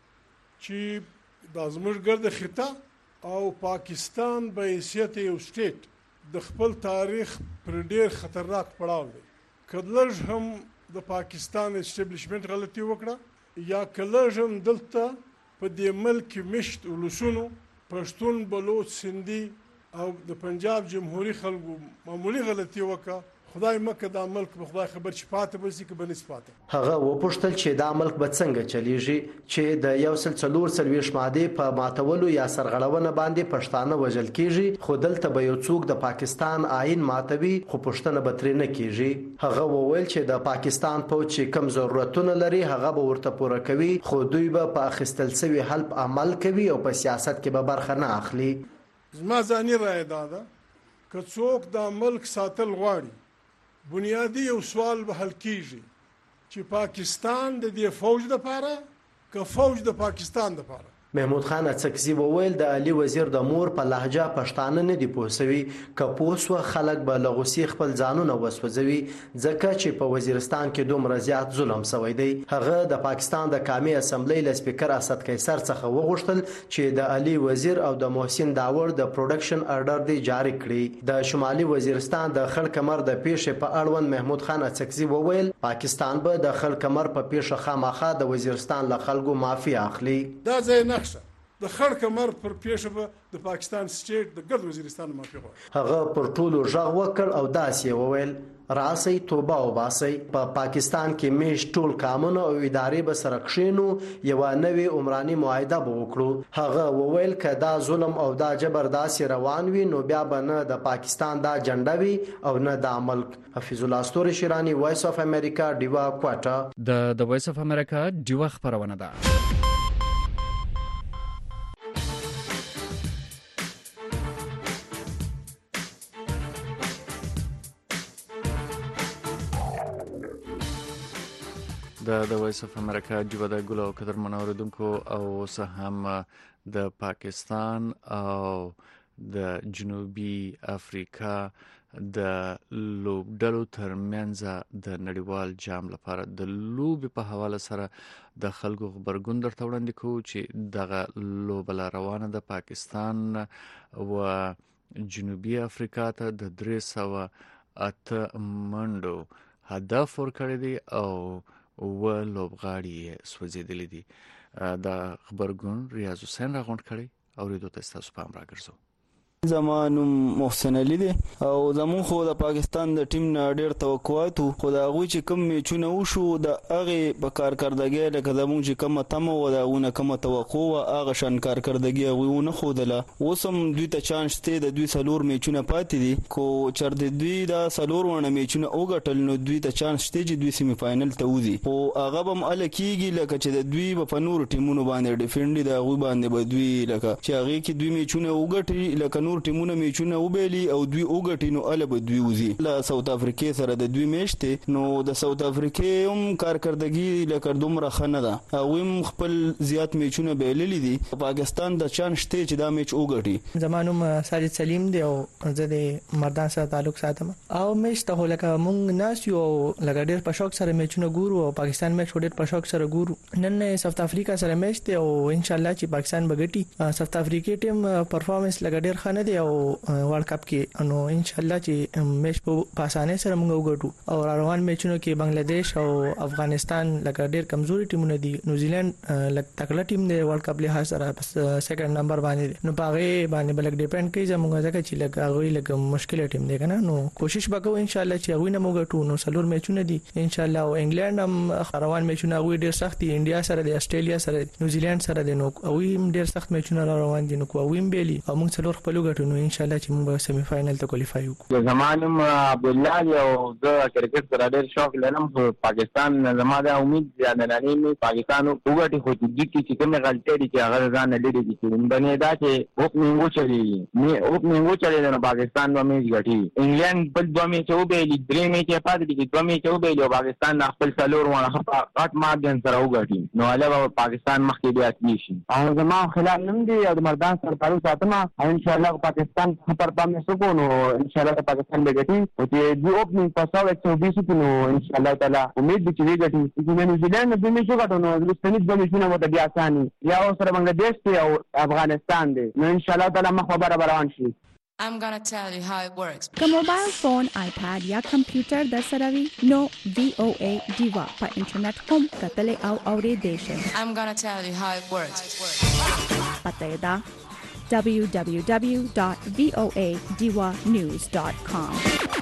چې دا زموږ ګرد خطه او پاکستان به حیثیت یو سټیټ د خپل تاریخ پر ډېر خطرناک پړاو دی. که لږ هم د پاکستان اسټابلیشمنت غلطي وکړه یا که لږ هم دلته په دې ملک مشت ولسونو پښتون بلوچ سندي او د پنجاب جمهوریت خلکو معمولی غلطي وکړه خدای مکه دا ملک به خدای خبر چې پاتې بسی که بنس پاتې هغه وپوښتل چې دا ملک به څنګه چلیږي چې د یو سل څلور څلوېښت مادې په ماتولو یا سرغړونه باندې پښتانه وژل کیږي خو دلته به یو څوک د پاکستان آئین ماتوي خو پوښتنه به ترې نه کیږي هغه وویل چې د پاکستان پوځ چې کم ضرورتونه لري هغه به ورته پوره کوي خو دوی به په اخیستل سوي حل عمل کوي او په سیاست کې به برخه نه اخلي زما ځاني رایه دا ده که څوک دا ملک ساتل غواړي بنیادی یو سوال به حل کیږي چې پاکستان د دې فوج لپاره که فوج د پاکستان لپاره محمود خان اڅکزي وویل د علي وزیر د مور په لهجه پښتانه نه دی پوسوي که پوسو خلک به لغوسی خپل ځانونه وسوځوي ځکه چې په وزیرستان کې دومره زیات ظلم شوی دی هغه د پاکستان د قومي اسمبلی له سپیکر اسد قیصر څخه وغوښتل چې د علي وزیر او د محسن داور د پروډکشن ارډر دی جاری کړي د شمالي وزیرستان د خړ کمر د پیښې په اړوند محمود خان اڅکزي وویل پاکستان به د خړ کمر په پیښه خامخا د وزیرستان له خلکو معافي اخلي دا ځای نه د خړ کمر پر پیښه به د پاکستان سټیټ د ګرد وزیرستان معافي غواړي هغه پر ټولو غږ وکړ او داسې وویل راسي توبه او باسي په پا پاکستان کې میش ټول قانون او ادارې به سره کښینو یو نوې عمراني معاهده به وکړو هغه وویل که دا ظلم او دا جبر داسې روان وي نو بیا به نه د پاکستان دا جنډه وي او نه دا ملک حفیظ الله استوري شیرانی وایس اف امریکا ډیوا کوټا د د وایس اف امریکا ډیوا خبرونه ده د د وایس اف امریکا ډیوا د ګلو قدر منوردونکو او سه هم د پاکستان او د جنوبي افریقا د لوبډلو ترمنځ د نړیوال جام لپاره د لوبي په حواله سره د خلکو خبرګون درته وړاندې کوو چې دغه لوبه روانه د پاکستان او جنوبي افریقا ته د درې سوه اته منډو هدف ورکړی دی او و لوبغاړي سوځېدلې دي دا خبرګون ریاض حسین راغونډ کړي او ریدو ته تاسو پام راګرځو زمانو محسن علي دي او زمون خو د پاکستان د ټیم نه ډېر توقعات خو دا غوي چې کم میچونه وشو د هغه په کارکردګي لکه زمون چې کم تمه و دا ونه کم توقع و هغه شان کارکردګي غوونه خودله وسم دوی ته چانس ته د دوی سلور میچونه پاتې دي کو چر د دوی دا سلور ونه میچونه اوګټل نو دوی ته چانس ته چې دوی سیمی فائنل ته وځي او هغه بم ال کیږي لکه چې د دوی په نور ټیمونو باندې ډیفنډ دا غوي باندې به دوی لکه چې هغه کې دوی میچونه اوګټي لکه نور ټیمونه میچونه وبېلی او دوی اوګټي نو ال به دوی وځي له ساوث افریقا سره د دوی میشته نو د ساوث افریقا هم کارکردګي لکه دومره خنه ده او هم خپل زیات میچونه بیللی دي پاکستان د چانس ته چې دا میچ اوګټي زمانوم ساجد سلیم دی او زه د مردان سره تعلق ساتم او میچ ته لکه مونږ ناس یو لکه ډېر په شوق سره میچونه ګورو او پاکستان میچ ډېر په شوق سره ګورو نن ساوث افریقا سره میچ دی او ان شاء الله چې پاکستان بغټي ساوث افریقا ټیم پرفارمنس لکه ډېر خنه دی او ورلد کپ کې نو ان شاء الله چې میچ په اسانه سره موږ وګټو او روان میچونو کې بنگلاديش او افغانستان لکه ډېر کمزوري ټیمونه دي نیوزیلند لکه تکړه ټیم دی ورلد کپ له سره بس سیکنډ نمبر باندې نو پاره باندې بلک ډیپند کوي زموږ ځکه چې لکه هغه لکه مشکله ټیم دی کنه نو کوشش وکړو ان شاء الله چې هغه نه موږ ټو نو سلور میچونه دي ان شاء الله او انګلند هم روان میچونه هغه ډېر سخت دي انډیا سره دی استرالیا سره نیوزیلند سره دی نو هغه هم ډېر سخت میچونه روان دي نو کوه ویم بیلی او موږ څلور خپل غټو نو ان شاء الله چې موږ سیمی فائنل ته کوالیفای وکړو زمانم عبد الله او د کرکټ سره ډېر شوق لرم خو پاکستان زماده امید زیاده نه می پاکستان وګټي خو دې کې چې کومه غلطي دي چې هغه ځان لري دي چې باندې دا چې اوپننګ وچلي می اوپننګ وچلي نه پاکستان و میچ غټي انګلند بل دوه میچ وبېلي درې میچ پاتې دي دوه میچ وبېلي او پاکستان خپل سلور ونه غټ مارجن سره وګټي نو علاوه پاکستان مخکې بیا تلی شي او زمو خلال نم دي او مردان سره تعلق ساتم ان شاء الله پاکستان پر پامه سکو نو ان شاء الله پاکستان به ګټي او چې دی اوپننګ په ساو ایک سو بیس نو ان شاء الله تعالی امید دي چې ګټي چې نیوزیلند د میچ وګټو نو د سپینټ د میچونه وته بیا اساني یا سره بنگلاديش او افغانستان دي نو ان شاء الله تعالی مخ خبره روان شي I'm gonna tell you how it works. که موبایل فون، آیپاد یا کمپیوټر در سره وي نو وی او ای دیوا په انټرنیټ هم کتلې او اورېدې شئ. I'm gonna tell you how it works. پته یې ده double-u double-u double-u dot voa diva news dot com.